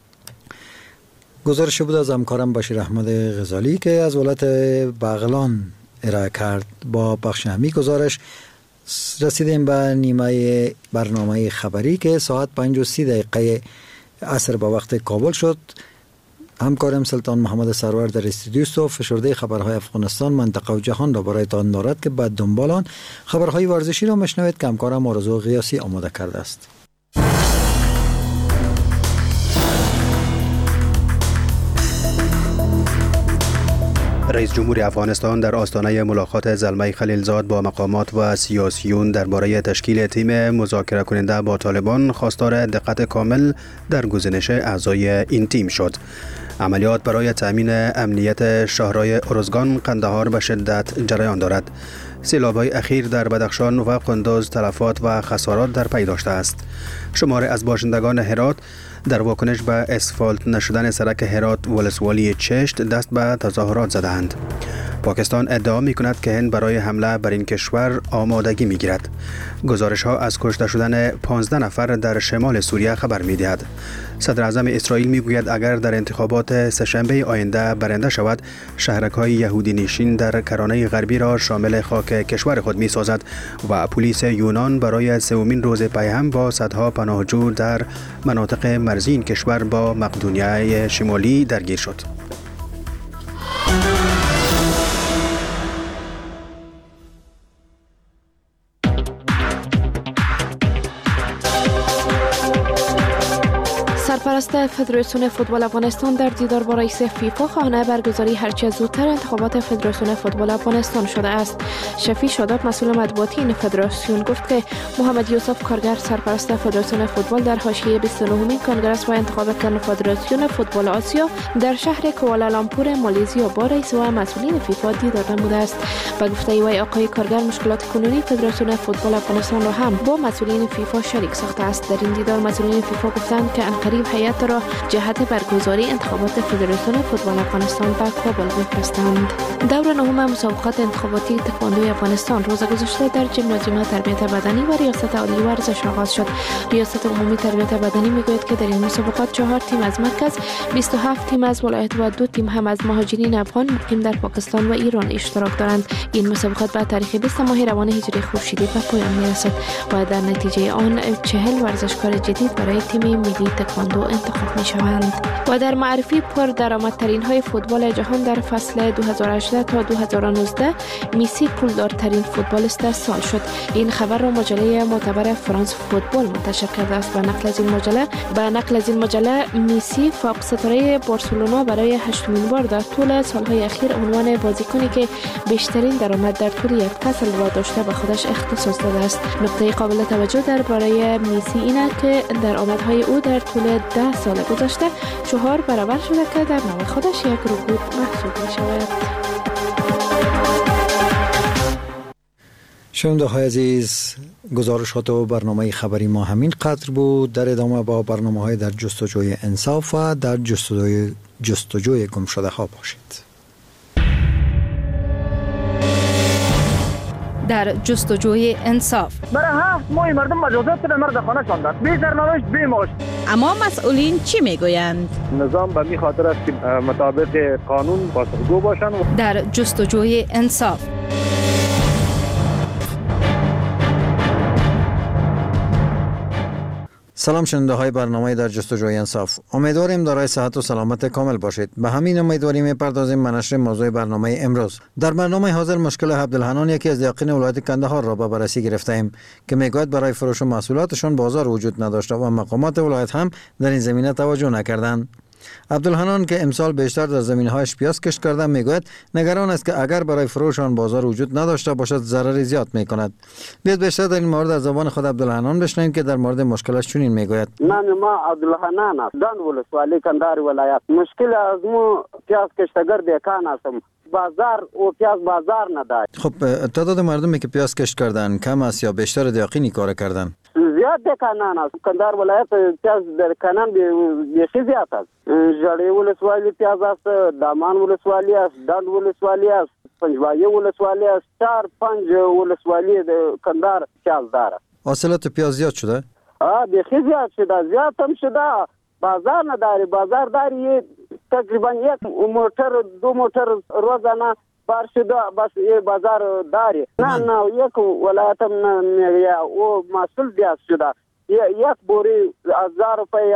گزارش بود از همکارم بشیر احمد غزالی که از ولایت بغلان ارائه کرد. با بخش همی گزارش رسیدیم به نیمه برنامه خبری که ساعت 5:30 عصر به وقت کابل شد. همکارم سلطان محمد سرور در استودیو است و فشرده خبرهای افغانستان، منطقه و جهان را برایتان دارد که بعد دنبال آن خبرهای ورزشی را میشنوید که همکارم آرزو غیاسی آماده کرده است. رئیس جمهور افغانستان در آستانه ملاقات زلمه خلیلزاد با مقامات و سیاسیون درباره تشکیل تیم مذاکره کننده با طالبان خواستار دقت کامل در گزینش اعضای این تیم شد. عملیات برای تامین امنیت شهرهای ارزگان، قندهار به شدت جریان دارد. سیلاب‌های اخیر در بدخشان و قندوز تلفات و خسارات در پی داشته است. شماری از باشندگان هرات در واکنش به اسفالت نشدن سرک هرات ولسوالی چشت دست به تظاهرات زدند. پاکستان ادعا می کند که هند برای حمله بر این کشور آمادگی می گیرد. گزارش ها از کشته شدن 15 نفر در شمال سوریه خبر می دهد. صدر اعظم اسرائیل می گوید اگر در انتخابات سه‌شنبه آینده برنده شود، شهرک‌های یهودی نشین در کرانه غربی را شامل خاک کشور خود می سازد و پلیس یونان برای سومین روز پی هم با صدها پناهجو در مناطق مرزی این کشور با مقدونیه شمالی درگیر شد. سرپرست فدراسیون فوتبال افغانستان در دیدار با رئیس فیفا خواهان برگزاری هرچه زودتر انتخابات فدراسیون فوتبال افغانستان شده است. شفیع شاداب مسئول مطبوعاتی این فدراسیون گفت که محمد یوسف کارگر سرپرست فدراسیون فوتبال در حاشیه 29مین کنگره و انتخاب کنفدراسیون فوتبال آسیا در شهر کوالالامپور مالزی با رئیس و مسئولین فیفا دیدار نموده است. به گفته وی آقای کارگر مشکلات کنونی فدراسیون فوتبال افغانستان را هم با مسئولین فیفا شریک ساخته است. در این دیدار مسئولین فیفا گفتند که عنقریب هیئت را جهت برگزاری انتخابات فدراسیون فوتبال افغانستان به کابل می‌فرستند. دور نهم مسابقات انتخاباتی تکواندو افغانستان روز گذشته در ژیمنازیوم تربیت بدنی و ریاست عالی ورزش آغاز شد. ریاست عمومی تربیت بدنی میگوید که در این مسابقات 4 تیم از مرکز، 27 تیم از ولایت و 2 تیم هم از مهاجرین افغان مقیم در پاکستان و ایران اشتراک دارند. این مسابقات به تاریخ 20 ماه روان هجری خورشیدی به پایان میرسد و در نتیجه آن 40 ورزشکار جدید برای تیم ملی تکواندو انتخاب می شوند. و در معرفی پر درآمدترین های فوتبال جهان در فصل 2018 تا 2019 میسی پولدارترین فوتبالیست سال شد. این خبر را مجله معتبر فرانس فوتبال منتشر کرده است. به نقل از این مجله میسی فوق ستاره بارسلونا برای 8مین بار در طول سالهای اخیر عنوان بازیکنی که بیشترین درآمد در طول یک فصل را داشته به خودش اختصاص داده است. نکته قابل توجه درباره میسی اینه که درآمدهای او در طول 10 سال گذشته 4 برابر شده که در نوع خودش یک رکود محسوب می شود. شنونده‌های عزیز، گزارشات و برنامه خبری ما همین قدر بود. در ادامه با برنامه‌های در جستجوی انصاف و در جستجوی گمشده ها باشید. در جستجوی انصاف برای 7 ماه مردم مجازات در مرد خانه شاندند، بی سرنوشت بی معاش. اما مسئولین چی میگویند؟ نظام به می خاطر است که مطابق قانون پاسخگو باشند. در جستجوی انصاف سلام شنونده های برنامه در جستجوی انصاف، امیدواریم دارای صحت و سلامت کامل باشید. به همین امیدواری میپردازیم به نشر موضوع برنامه امروز. در برنامه حاضر مشکل عبدالحنان، یکی از دیاقین ولایت کندهار را به بررسی گرفته ایم که میگوید برای فروش محصولاتشان بازار وجود نداشته و مقامات ولایت هم در این زمینه توجه نکردند. عبدالحنان که امسال بیشتر در زمینهایش پیاز کشت کرده میگوید نگران است که اگر برای فروش آن بازار وجود نداشته باشد ضرر زیاد میکند. بیاید بیشتر در این مورد از زبان خود عبدالحنان بشنویم که در مورد مشکلش چنین میگوید. نام ما عبدالحنان است. دند ولسوالی کندهار ولایت. مشکل از مو پیاز کشتگر دیکان هستم. بازار و پیاز بازار نداره. خب تعداد مردمی که پیاز کشت کردن کم است یا بیشتر دیقینی کار کردن؟ زیاد دیکانان است. کندهار ولایت پیاز در کانان بیشتر زیاد است. جړی ولسوالی پیاز است، دامان ولسوالی است، دند ولسوالی است، پنجوایه ولسوالی است، 4-5 ولسوالی کندهار پیاز داره. حاصلات پیاز زیاد شده؟ بیشتر زیاد شده. زیاد هم شده. بازار نداری. بازار داری تقریبا 1-2 موتر روزانه بار شده. بس یه بازار داری. نه یک ولایت هم نه او مسئول بیاد شده. یک بوری 1000 روپये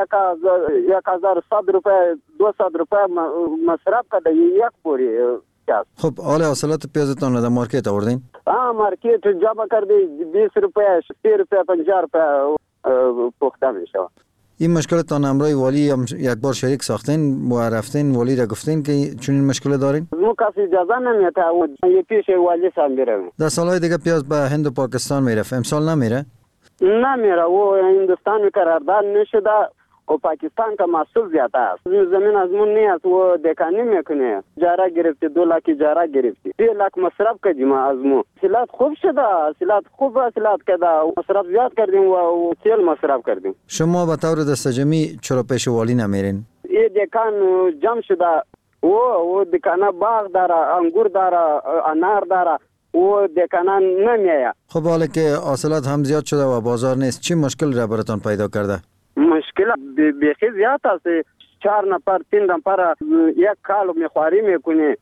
1100 روپये 200 روپये مصرف کرده یک بوری پیاز. خب حال حاصلات پیازتان در مارکت آوردین؟ مارکت جمع کردی 20 روپये 30 روپये 50 روپये پخته میشه. این مشکلتان همراه والی یک بار شریک ساختین و رفتین والی را گفتین که چنین مشکل دارین؟ مو کسی اجازه نمیده و پیش والی سم میره. در سالهای دیگه پیاز به هند و پاکستان میرفت، امسال نمیره؟ نمیره. و هندوستان قرارداد نشده و پاکستان که مسئول زیاده است. زمین از من نیست و دکانی میکنه. جاره گرفتی 2 لک جاره گرفتی 3 لک مصرف کردیم از مو. سلات خوب شده. سلات خوب سلات کده. مصرف زیاد کردیم و تیل مصرف کردیم. شما به طور دست جمعی چرا پیش والی نمیرین؟ این دکان جمع شده و دکانه باغ داره، انگور داره، انار داره و دکانه نمیه. خب حالا که حاصلات هم زیاد شده و بازار نیست چی مشکل را براتون پیدا کرده؟ مشکل بیخی زیاد است. 4 نفر 3 نفر یک کالو میخواری میکنه.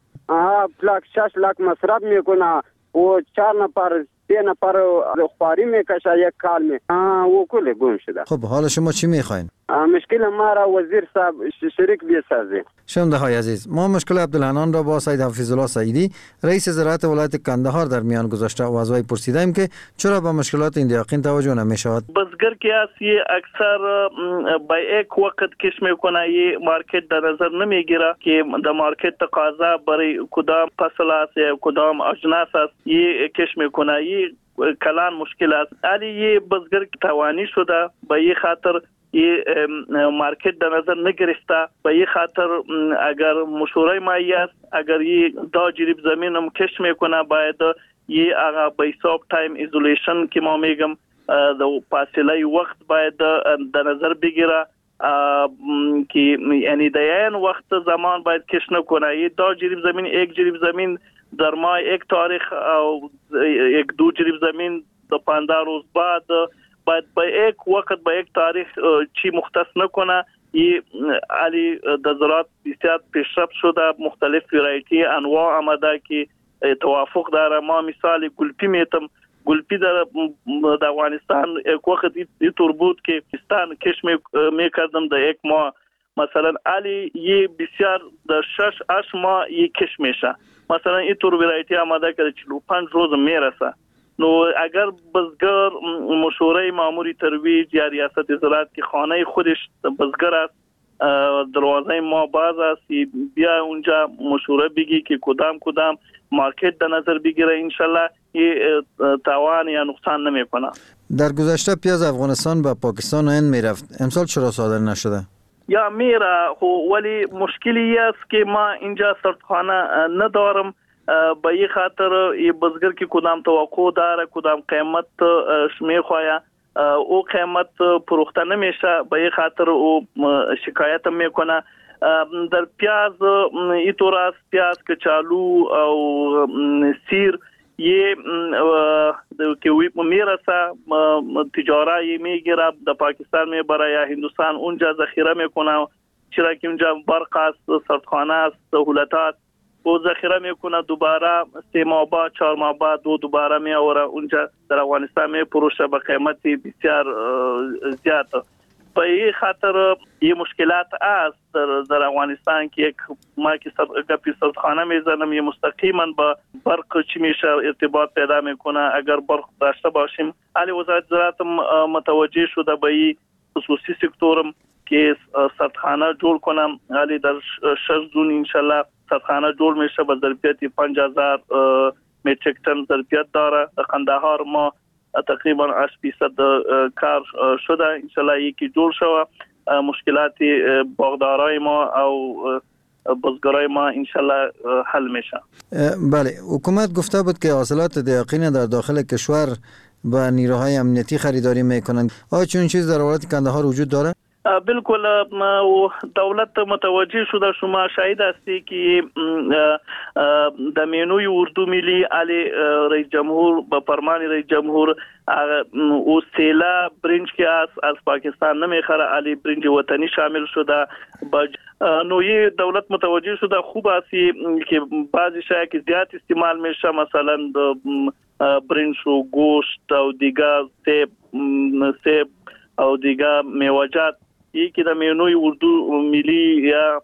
6 لک مصرف میکنه و 4 نفر 3 نفر خواری میکشه یک کال می و کل گم شده. خب حالا شما چی میخواین؟ مشکل ما را وزیر صاحب شریک بسازه. شنونده های عزیز، ما مشکل عبدالحنان را با سید حفیظ الله سعیدی رئیس زراعت ولایت کندهار در میان گذاشته و از وی پرسیدیم که چرا به مشکلات این دیقین توجه نمی‌شود. بزگر که است اکثر با یک وقت کش میکنه یه مارکت در نظر نمیگیره که در مارکت تقاضا برای کدام فصل است یا کدام اجناس است یه کش میکنه. یه کلان مشکل است. علی یه بزگر توانی شده به یه خاطر یه مارکت در نظر نگرفته. به یه خاطر اگر مشوره مایی است اگر یه دا جریب زمین هم کش میکنه باید یه اگر به حساب تایم ایزولیشن که ما میگم فاصله وقت باید در نظر بگیره که یعنی در این وقت زمان باید کش نکنه. یه دا جریب زمین یک جریب زمین در ماه یک تاریخ او 1-2 جریب زمین در 15 روز بعد باید با یک وقت با یک تاریخ چی مختص نکنه. این علی در زراعت بسیار پیشرفت شده. مختلف ورایتی انواع آمده که توافق داره. ما مثال گلپی میتم. گلپی در افغانستان یک وقت اینطور بود که پاکستان کش میکردم در یک ماه. مثلا علی یه بسیار در 6-8 ماه یه کش میشه. مثلا اینطور ورایتی آمده که 45 روز میرسه. نو اگر بزگر مشوره ماموری ترویج یا ریاست زراعت که خانه خودش بزگر است دروازه ما باز است بیا اونجا مشوره بگی که کدام مارکت در نظر بگیره انشالله یه تاوان یا نقصان نمی کنه. در گذشته پیاز افغانستان به پاکستان این میرفت، امسال چرا صادر نشده؟ یا میره ولی مشکلی است که ما اینجا سرخانه ندارم. به این خاطر یه بزگر که کدام توقع داره کدام قیمت میخواه او قیمت پروخته نمیشه. به این خاطر او شکایت میکنه. در پیاز اینطور است پیاز کچالو او سیر یه که میرسه تجاره میگیره در پاکستان میبره یا هندوستان اونجا ذخیره میکنه. چرا که اونجا برق است، سردخانه است، سهولتات و ذخیره میکنه. دوباره 3 ماه بعد 4 ماه بعد دوباره میآوره اونجا در افغانستان میفروشه به قیمت بسیار زیاد. به این خاطر یه مشکلات است در افغانستان که یک ما که سردخانه میزنم یه مستقیما با برق چی میشه ارتباط پیدا میکنه. اگر برق داشته باشیم علی وزارت زراعت متوجه شده به این خصوصی سکتورم که سردخانه سدخانه جور کنم، ولی در 6 جون انشالله سدخانه جور میشه با ظرفیت 5000 متریک تن ظرفیت داره. در قندهار ما تقریبا 8% کار شده، انشالله یکی جور شود. مشکلات باغدارای ما او بزگرای ما انشالله حل میشه. بله، حکومت گفته بود که حاصلات دیقین در داخل کشور با نیروهای امنیتی خریداری میکنند. آیا چون چیز در ولایت قندهار وجود داره؟ بالکل، دولت متوجه شده. شما شاهد هستی که در مینوی اردو ملی علی رئیس جمهور با فرمان رئیس جمهور او سیلا برنج که از پاکستان نمیخره، علی برنج وطنی شامل شده. نوعی دولت متوجه شده. خوب است که بعضی شاید که زیاد استعمال میشه، مثلا برنج و گوشت و دیگر سیب او دیگر میوجات، یکی در مینوی اردو ملی یا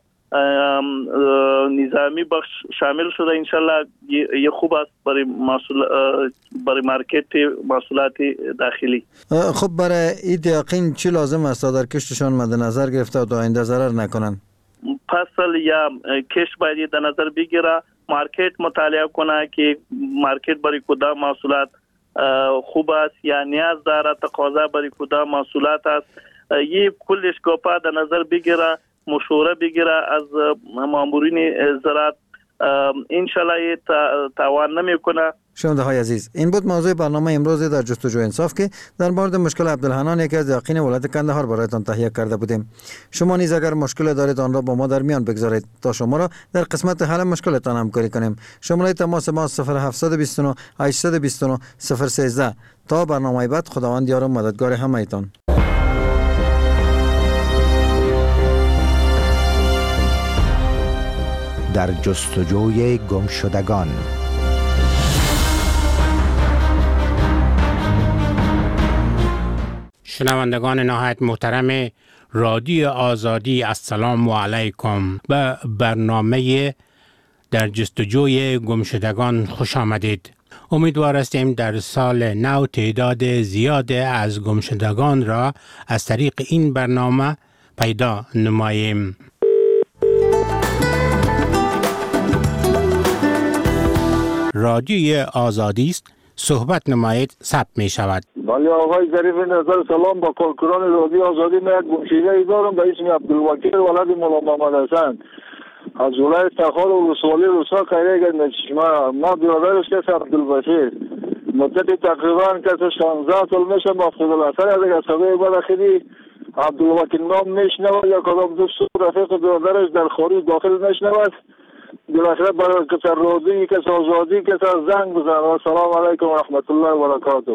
نظامی بخش شامل شده. انشالله یه خوب است برای مارکت محصولات داخلی. خب برای این دیقین چی لازم است تا در کشتشان مد نظر گرفته و تا آینده ضرر نکنن؟ فصل یا کشت باید در نظر بگیره، مارکت مطالعه کنه که مارکت برای کدام محصولات خوب است یا نیاز داره، تقاضا برای کدام محصولات است. یه کلش گپا در نظر بگیره، مشوره بگیره از مامورین زراعت. انشالله تاوان نمیکنه. شنونده های عزیز، این بود موضوع برنامه امروز در جستجو انصاف که در مورد مشکل عبدالحنان، یکی از دیقین ولایت قندهار، برایتان تهیه کرده بودیم. شما نیز اگر مشکل دارید آن را با ما در میان بگذارید تا شما را در قسمت حل مشکلتان همکاری کنیم. شماره تماس ما 0729 829 013. تا برنامه بعد، خداوند یار و مددگار همه ایتان. در جستجوی گمشدگان. شنوندگان نهایت محترم رادیو آزادی، السلام علیکم. به برنامه در جستجوی گمشدگان خوش آمدید. امیدوار هستیم در سال نو تعداد زیاد از گمشدگان را از طریق این برنامه پیدا نماییم. رادیوی آزادی است، صحبت نمایید، ثبت می شود. بله آقای ظریف نظر، سلام با کارکنان رادیو آزادی. من یک گمشده دارم به اسم عبدالوکیل ولد مولا محمد حسن از ولایت تخار و ولسوالی روسا خیره گرد چشمه. ما برادرش کس عبدالبشیر مدت تقریبا کس 16 سال میشه مفقود الاثر از صدای بداخلی عبدالوکیل نام میشنود یا کدام دوست رفیق برادرش در خارج داخل میشنود. بالاخره برای کس رادیوی، کس آزادی، کس زنگ بزن. السلام علیکم و رحمت الله و برکاته.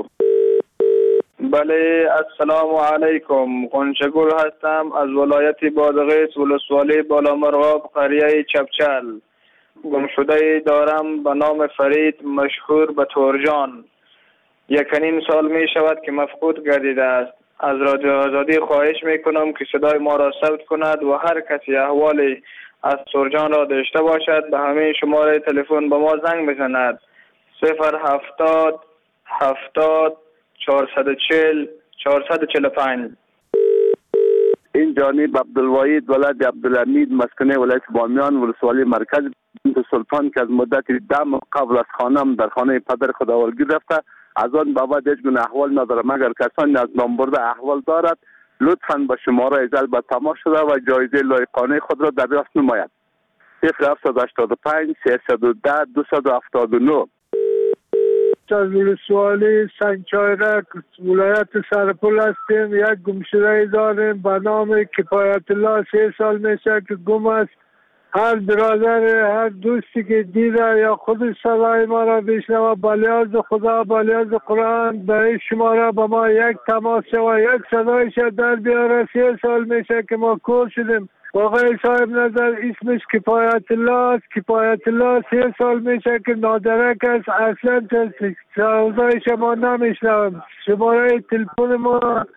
بله، السلام علیکم. قنچگل هستم از ولایت بادغیس، ولسوالی بالامرغاب، قریه چپچل. گمشده دارم به نام فرید، مشهور به تورجان. 1.5 سال می شود که مفقود گردیده است. از رادیو آزادی خواهش می کنم که صدای ما را ثبت کند و هر کسی احوالی از تورجان را داشته باشد به همه شماره تلفن به ما زنگ بزند. 070 70 440 445. این جانب عبدالوحید ولد عبدالحمید، مسکن ولایت بامیان، ولسوالی مرکز بنت سلطان که از مدت 10 ماه قبل از خانم در خانه پدر خداوندگیر رفته. از آن بابت هیچ گونه احوال ندارم. اگر کسانی از نام برده احوال دارد لطفاً به شماره جلب تماس شده و جایزه لایقانه خود را دریافت نماید. 0785 310 279. از ولسوالی سنگچایرک ولایت سرپل هستیم. یک گمشده داریم به نام کفایت الله. 3 سال میشه که گم است. هر برادر، هر دوستی که دیده یا خود صدای ما را بشنوه، به لحاظ خدا، به لحاظ قرآن به این شماره به ما یک تماس و یک صدایش در بیاره. 3 سال میشه که ما کور شدیم. آقای صاحب نظر اسمش کفایت الله است. کفایت الله 3 سال میشه که نادرک است. اصلا صدایش ما نمیشنوم. شماره تلفن ما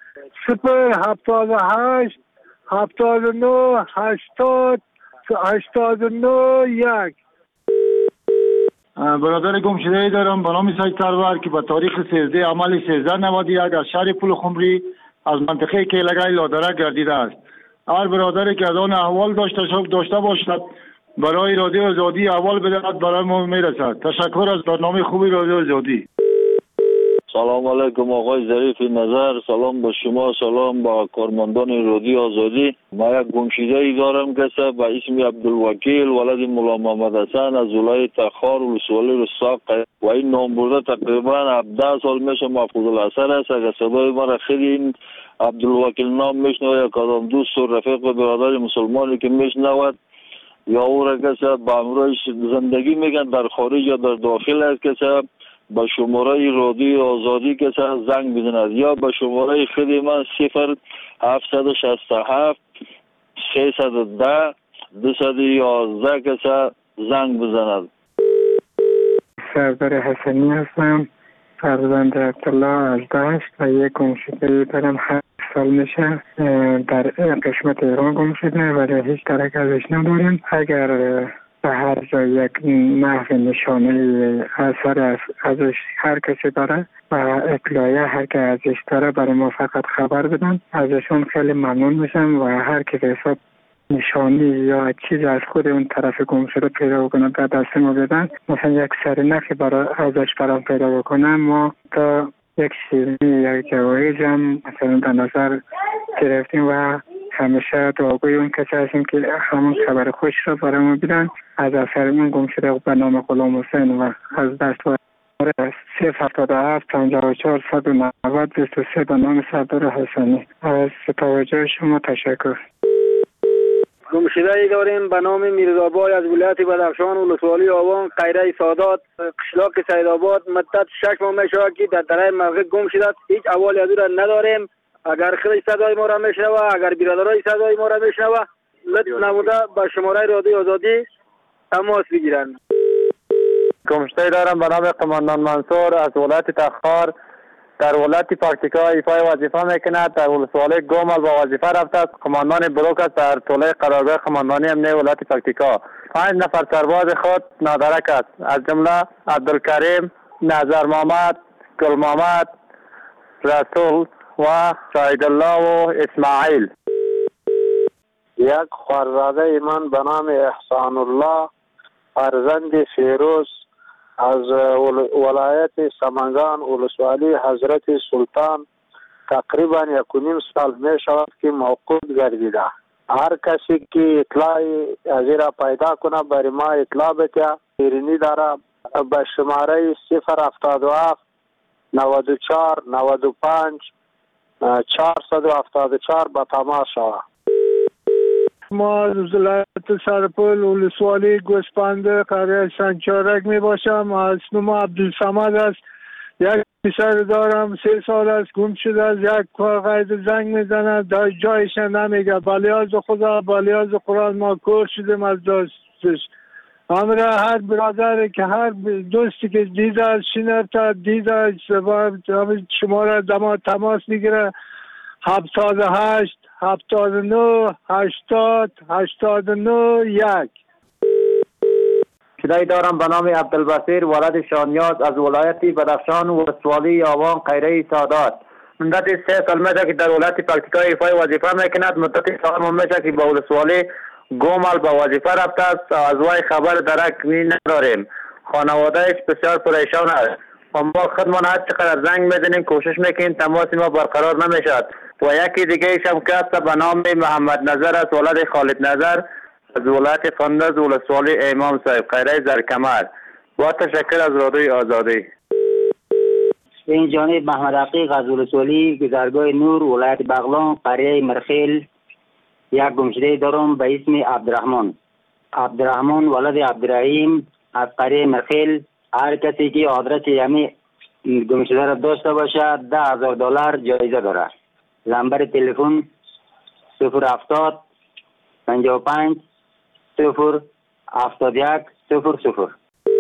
078 79 80 89 1. برادر گمشده دارم به نام سید سرور که به تاریخ 13 عمل 1391 از شهر پل خمری از منطقه کیلگای لادرک گردیده است. هر برادری که از آن احوال داشته باشد برای رادیو آزادی احوال بدهد برای ما میرسد. تشکر از برنامه خوبی رادیو آزادی. سلام علیکم آقای ظریف نظر، سلام با شما، سلام با کارمندان رادیو آزادی. ما یک گمشده ای دارم که به اسم عبدالوکیل ولد مولا محمد حسن از ولایت تخار ولسوالی رساق و این نام برده تقریبا 17 سال میشه محفوظ الاثر است. اگر صدای ما را خیلی این عبدالوکیل نام میشنوه یا کدام دوست و رفیق و برادر مسلمانی که میشنود یا او را که به امروز زندگی میگن در خارج یا در داخل است که با شماره رادیو آزادی که زنگ بزند یا با شماره خدمت 0767 310 211 که زنگ بزند. سردار حسنی هستم، فرزند عبدالله از دشت و یک گمشده دارم 7 سال میشه. در قسمت ایران گمشده ولی هیچ درک ازش نداریم. اگر به هر جای یک محو نشانه اثر ازش هر کسی داره و اطلاعیه هر که ازش داره برای ما فقط خبر بدن. ازشون خیلی ممنون میشم و هر که حساب نشانی یا چیز از خود اون طرف گم شده پیدا بکنه در دست ما بدن. مثلا یک سرنخی برای ازش برام پیدا بکنم ما تا یک شیرینی یک جوایز هم مثلا در نظر گرفتیم و همیشه دعاگوی اون کسی هستیم که همون خبر خوش را برای ما بیدن. از اثرمون گم شده به نام غلام حسین و از دست 077 54 190 23 به نام سردار حسنی. از توجه شما تشکر. گمشده ای داریم به نام میرزابای از ولایت بدخشان ولسوالی آوان قیره سادات قشلاق سیدآباد. مدت 6 ماه میشه که در درای مرغ گم شده. هیچ احوالی از او را نداریم. اگر خیلی صدای ما را میشنوه، اگر برادرای صدای ما را میشنوه، لطف نموده به شماره رادیو آزادی تماس بگیرن. گمشده دارم به نام قماندان منصور از ولایت تخار در ولایت پکتیکا ایفای وظیفه میکند. در ولسوالی گومل با وظیفه رفته است. قماندان بلوک است در طوله قرارگاه قماندانی امنیه ولایت پکتیکا. 5 نفر سرباز خود نادرک است، از جمله عبدالکریم، نظر محمد، گل محمد، رسول و شاهد الله و اسماعیل. یک خوارزاده من به نام احسان الله فرزند فیروز از ولایت سمنگان ولسوالی حضرت سلطان تقریبا 1.5 سال می شود که موقوف گردیده. هر کسی که اطلاعی از را پیدا کنه برای ما اطلاع بده. ایرانی داره به شماره 077 94 95 474 به تماس شود. ما از ولایت سرپل ولسوالی گوسپنده قریه سنگچارک می باشم. اسمم عبدالصمد است. یک پسر دارم 3 سال است گم شده است. یک قید زنگ میزنه جایش نمیگه. بلیاز خدا بلیاز قرآن ما کور شدیم از دستش. همراه هر برادر که هر دوستی که دیده از شنرتا دیده شماره تماس میگیره 78 79 80 89 1. شده‌ای دارم به نام عبدالبصیر ولد شانیاز از ولایت بدخشان ولسوالی آوان قیره سادات. مدت 3 سال میشه که در ولایت پکتیکا ایفای وظیفه میکند. مدت 4 ماه میشه که به ولسوالی گومل به وظیفه رفته است. از وی خبر درک نداریم. خانوادهش بسیار پریشان است. ما خودمان هر چقدر زنگ میزنیم کوشش میکنیم تماس ما برقرار نمیشد. و یکی دیگه ایشم که است به نام محمد نظر است ولد خالد نظر از ولایت فندز ولسوالی امام صاحب قیره زرکمر. با تشکر از رادیو آزادی. این جانب محمد عقیق از ولسوالی گذرگاه نور ولایت بغلان قریه مرخیل. یک گمشده دارم به اسم عبدالرحمن ولد عبدالرحیم از قریه مرخیل. هر کسی که آدرس یعنی گمشده را داشته باشد $10,000 جایزه داره. نمبر تلفن 070 55 0 71 00.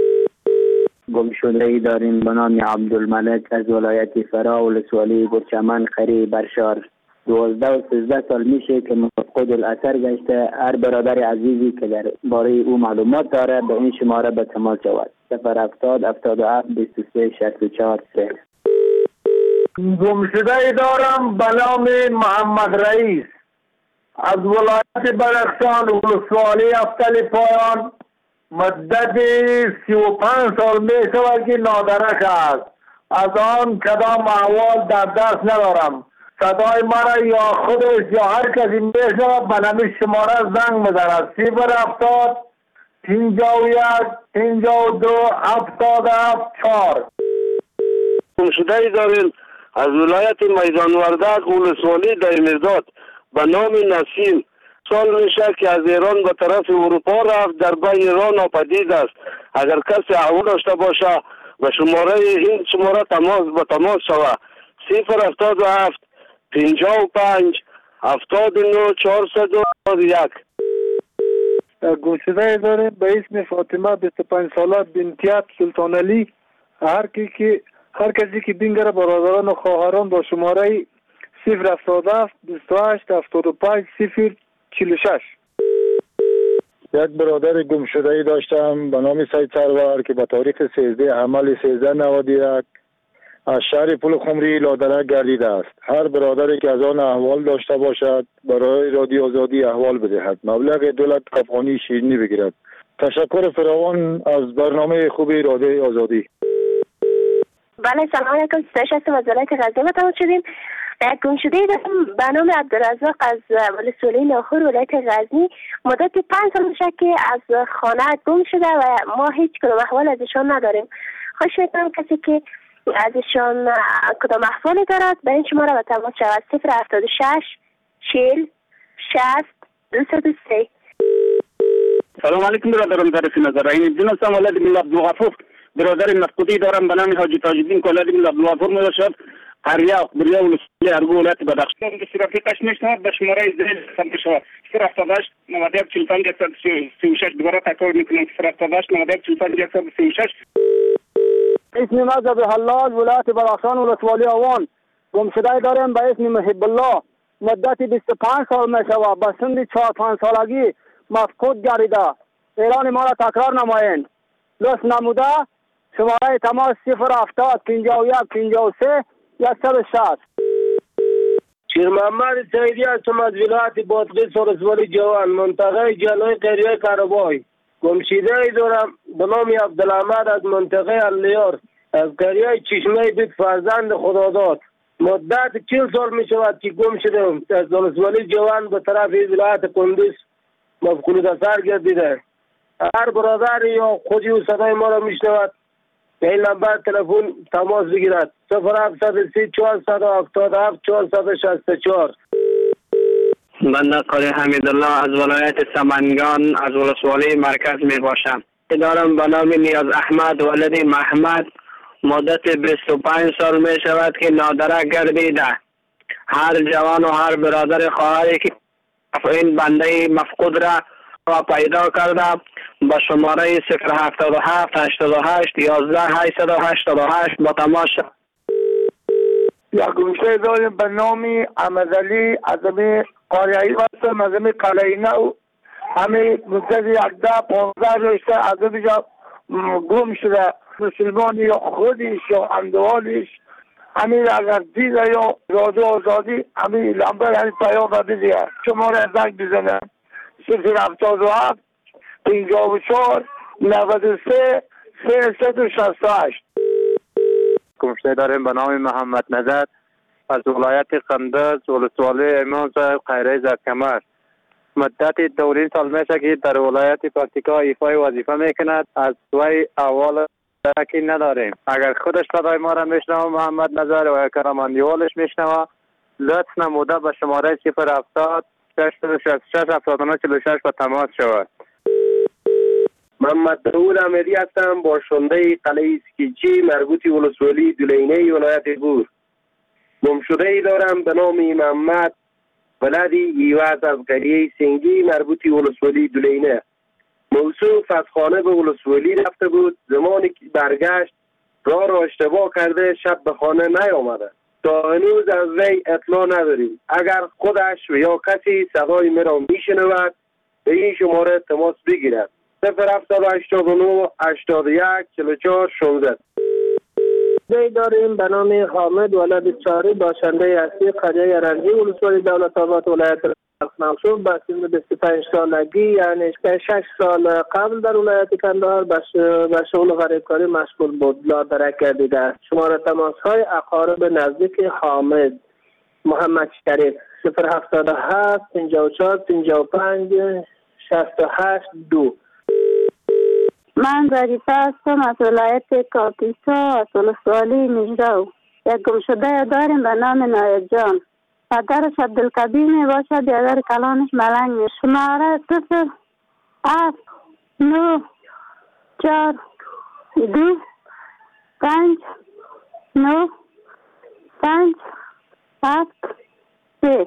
گمشده ای داریم به نام عبدالملک از ولایت فرا ولسوالی برچمن قریه برشار. 12 و 13 سال میشه که مفقود الاثر گشته. هر برادر عزیزی که در باره او معلومات داره به این شماره به تماس شود. 070 77 23 64 3. گمشده ای دارم به نام محمد رئیس از ولایت بدخشان ولسوالی افتل پایان مدت 35 سال می شود که نادرک است. از آن کدام احوال در دست ندارم. صدای مرا یا خودش یا هر کسی می شود به نمی شماره زنگ بزند. 070 51 52 77 4. گمشده داریم از ولایت میدان وردک ولسوالی دایمیرداد به نام نسیم. سال میشه که از ایران به طرف اروپا رفت، در بین ایران ناپدید است. اگر کسی احوال داشته باشه به شماره این شماره تماس شود. 077 55 79 401. گمشده داریم به اسم فاطمه 25 ساله بنتیت سلطان علی. هر کسی که بینگره برادران و خواهران با شماره 077 28 75 046. یک برادر گمشده داشتم به نام سید سرور که به تاریخ 13 حمل 1391 از شهر پل خمری لادرک گردیده است. هر برادری که از آن احوال داشته باشد برای رادیو آزادی احوال بدهد. مبلغ 2 لک افغانی شیرینی بگیرد. تشکر فراوان از برنامه خوبی رادیو آزادی. بله سلام علیکم. سیش هستم از ولایت غزنی متوجه شدیم. گمشده دارم به نام عبدالرزاق از ولسوالی لاهور ولایت غزنی. مدت 5 سال میشه که از خانه گم شده و ما هیچ کدام احوال ازشان نداریم. خواهش میکنم کسی که ازشان کدام احوالی دارد به این شماره به تماس شود. 076 40 60 203. سلام علیکم برادران طرف نظر این الدین هستم ولد من عبدالغفور. برادر مفقودی دارم به نام حاجی تاج الدین ولد من عبدالغفور میباشد. قریه بریا ولسوالی ارگو ولایت بدخشان. رفیقش میشنود به شماره زیل سمت شود. 078 91 45 136. دوباره تکرار میکنم 078 91 45 136. اسم مذهب حلال ولایت بدخشان ولسوالی آوان. گمشده داریم به اسم محب الله. مدت 25 سال می شود. به سن 4-5 سالگی مفقود گردیده. ایران ما را تکرار نمایند. لطف نموده شماره تماس 070 51 53 160. شیر محمد سیدی هستم از ولایت بادغیس ولسوالی جوان منطقه جلوی قریه کارابای. گمشده ای دارم به نام عبدالحمد از منطقه الیار از قریه چشمه بیت فرزند خداداد. مدت 40 سال می شود که گم شدم. از ولسوالی جوان به طرف ولایت کندوز مفقود اثر گردیده. هر برادر یا خودی و صدای ما را می شنود به این نمبر تلفن تماس بگیرد. 0730 477 464. بنده قاری حمیدالله از ولایت سمنگان از ولسوالی مرکز می باشم. دارم به نام نیاز احمد ولد محمد. مدت 25 سال می شود که نادرک گردیده. هر جوان و هر برادر خواهری که این بنده مفقود را پیدا کرده با شماره 077 88 11 888 با تماس شد. یک گمشده داریم به نام احمدعلی از امی قاریایی هستم از امی قلعه نو. همه مدت 10-15 رشته از امی جا گم شده. مسلمانی یا خودش یا اندوالش همین اگر دیده یا رادیو آزادی همین لمبر همین پیام بده شماره زنگ بزنه 077 54 93 368. گمشده داریم به نام محمد نظر از ولایت قندز ولسوالی امام صاحب خیره زرکمر. مدت 2 سال میشه که در ولایت پکتیکا ایفای وظیفه میکند. از وی اول درکی نداریم. اگر خودش صدای ما را میشنوه محمد نظر و کراماندیوالش میشنوه لطف نموده به شماره 070 666 79 46 با تماس شود. محمد داود امیری هستم باشنده قلعه اسکیچی مربوطی ولسوالی دولینه ولایت گور. گمشده ای دارم به نام محمد ولد ایواز از قریه سنگی مربوطی ولسوالی دولینه. موصوف از خانه به ولسوالی رفته بود. زمانی که برگشت راه را اشتباه کرده شب به خانه نیامده. تا هنوز از وی اطلاع نداریم. اگر خودش و یا کسی صدای مرا میشنود به این شماره تماس بگیرد. 0789 81 44 16. داریم به نام حامد ولد چاری باشنده اصلی قریه رنجی ولسوالی دولت آباد ولایت منصور به سن 25 سالگی یعنی 6 سال قبل در ولایت کندهار به شغل غریبکاری مشغول بود. لادرک گردیده است. شماره تماس‌های اقارب نزدیک حامد محمد شریف 077 54 55 68 2. من ظریفه هستم از ولایت کاپیسا از ولسوالی مجرو. یک گمشده داریم به نام نایب جان. پدرش عبدالکبیر می باشد، بیادر کلانش ملنگ می. شماره 0 7 9 4 2 5 9 5 7 3.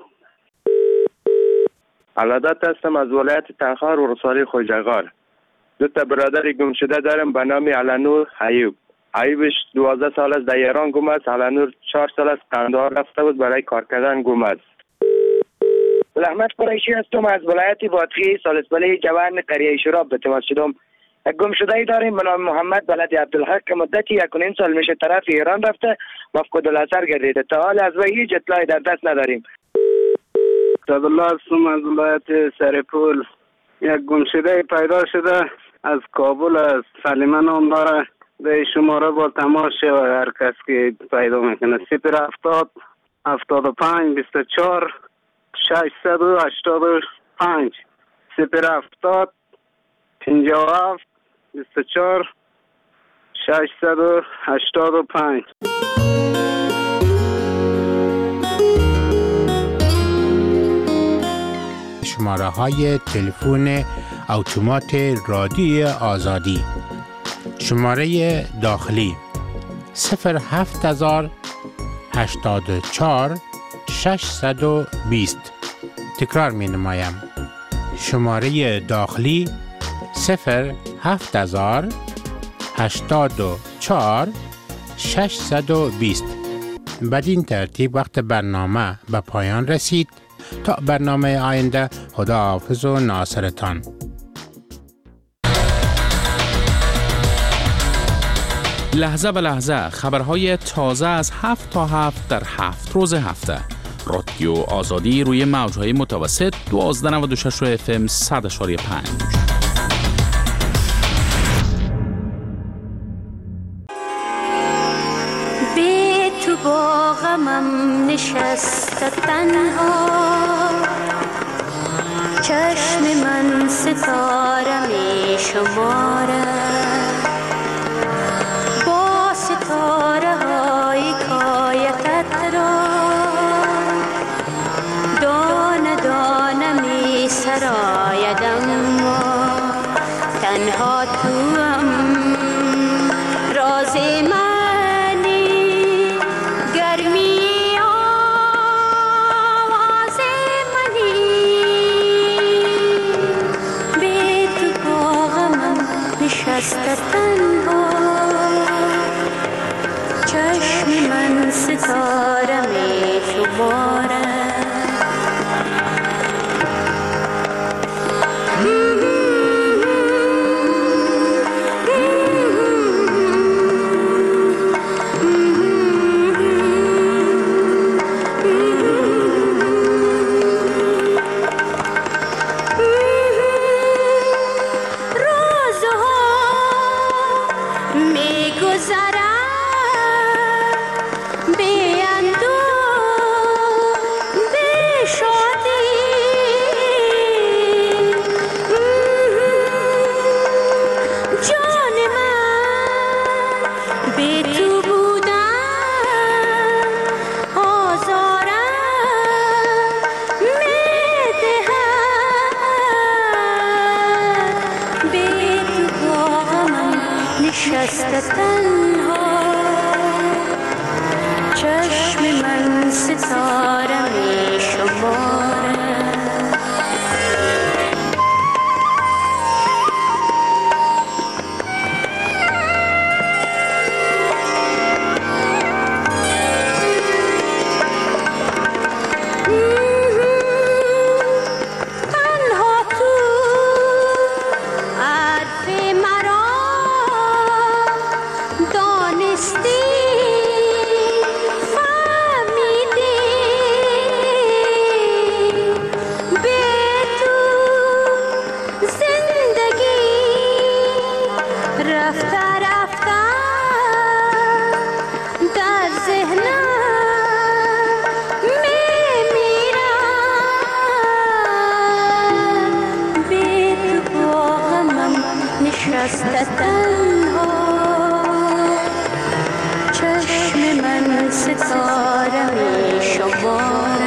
علادت هستم از ولایت تنخار و رسالی خوجغار. دو تا برادر گم شده دارم به نام علنور ایوب. ایوبش 12 سال است در ایران گم است. علنور 4 سال است قندهار رفته بود برای کار کردن گم است. احمد قریشی هستم از ولایت بادغیس سالسبله جوان قریه شراب به تماس شدم. یک گم شده ای داریم به نام محمد بلد عبدالحق که مدتی 1.5 سال میشه طرف ایران رفته مفقود الاثر گردیده. تا حال از وی هیچ اطلاعی در دست نداریم. عبدالله هستم از ولایت سرپول. یک گم شده پیدا شده از کابل از سلیمان نام داره. به شماره با تماس شود هر کس که پیدا میکنه. 070 75 24 685 070 57 24 685. شماره های تلفن اتومات رادیو آزادی. شماره داخلی 07000 84 620. تکرار می نمایم. شماره داخلی 07000 84 620. بدین ترتیب وقت برنامه به پایان رسید. تا برنامه آینده، خداحافظ و ناصرتان. لحظه به لحظه خبرهای تازه از 7 تا 7 در 7 روز هفته. رادیو آزادی روی موج‌های متوسط 1296 FM 100.5. بی تو با غمم نشسته تنها، چشم من ستاره می شماره، با ستاره های کایتت را دانه دانه می سرایدم و تنها توام راز منی، گرمی آواز منی، بی تو با غمم نشسته تنها، چشم من ستاره می شماره. نشسته تنها چشم من ستاره می شمارد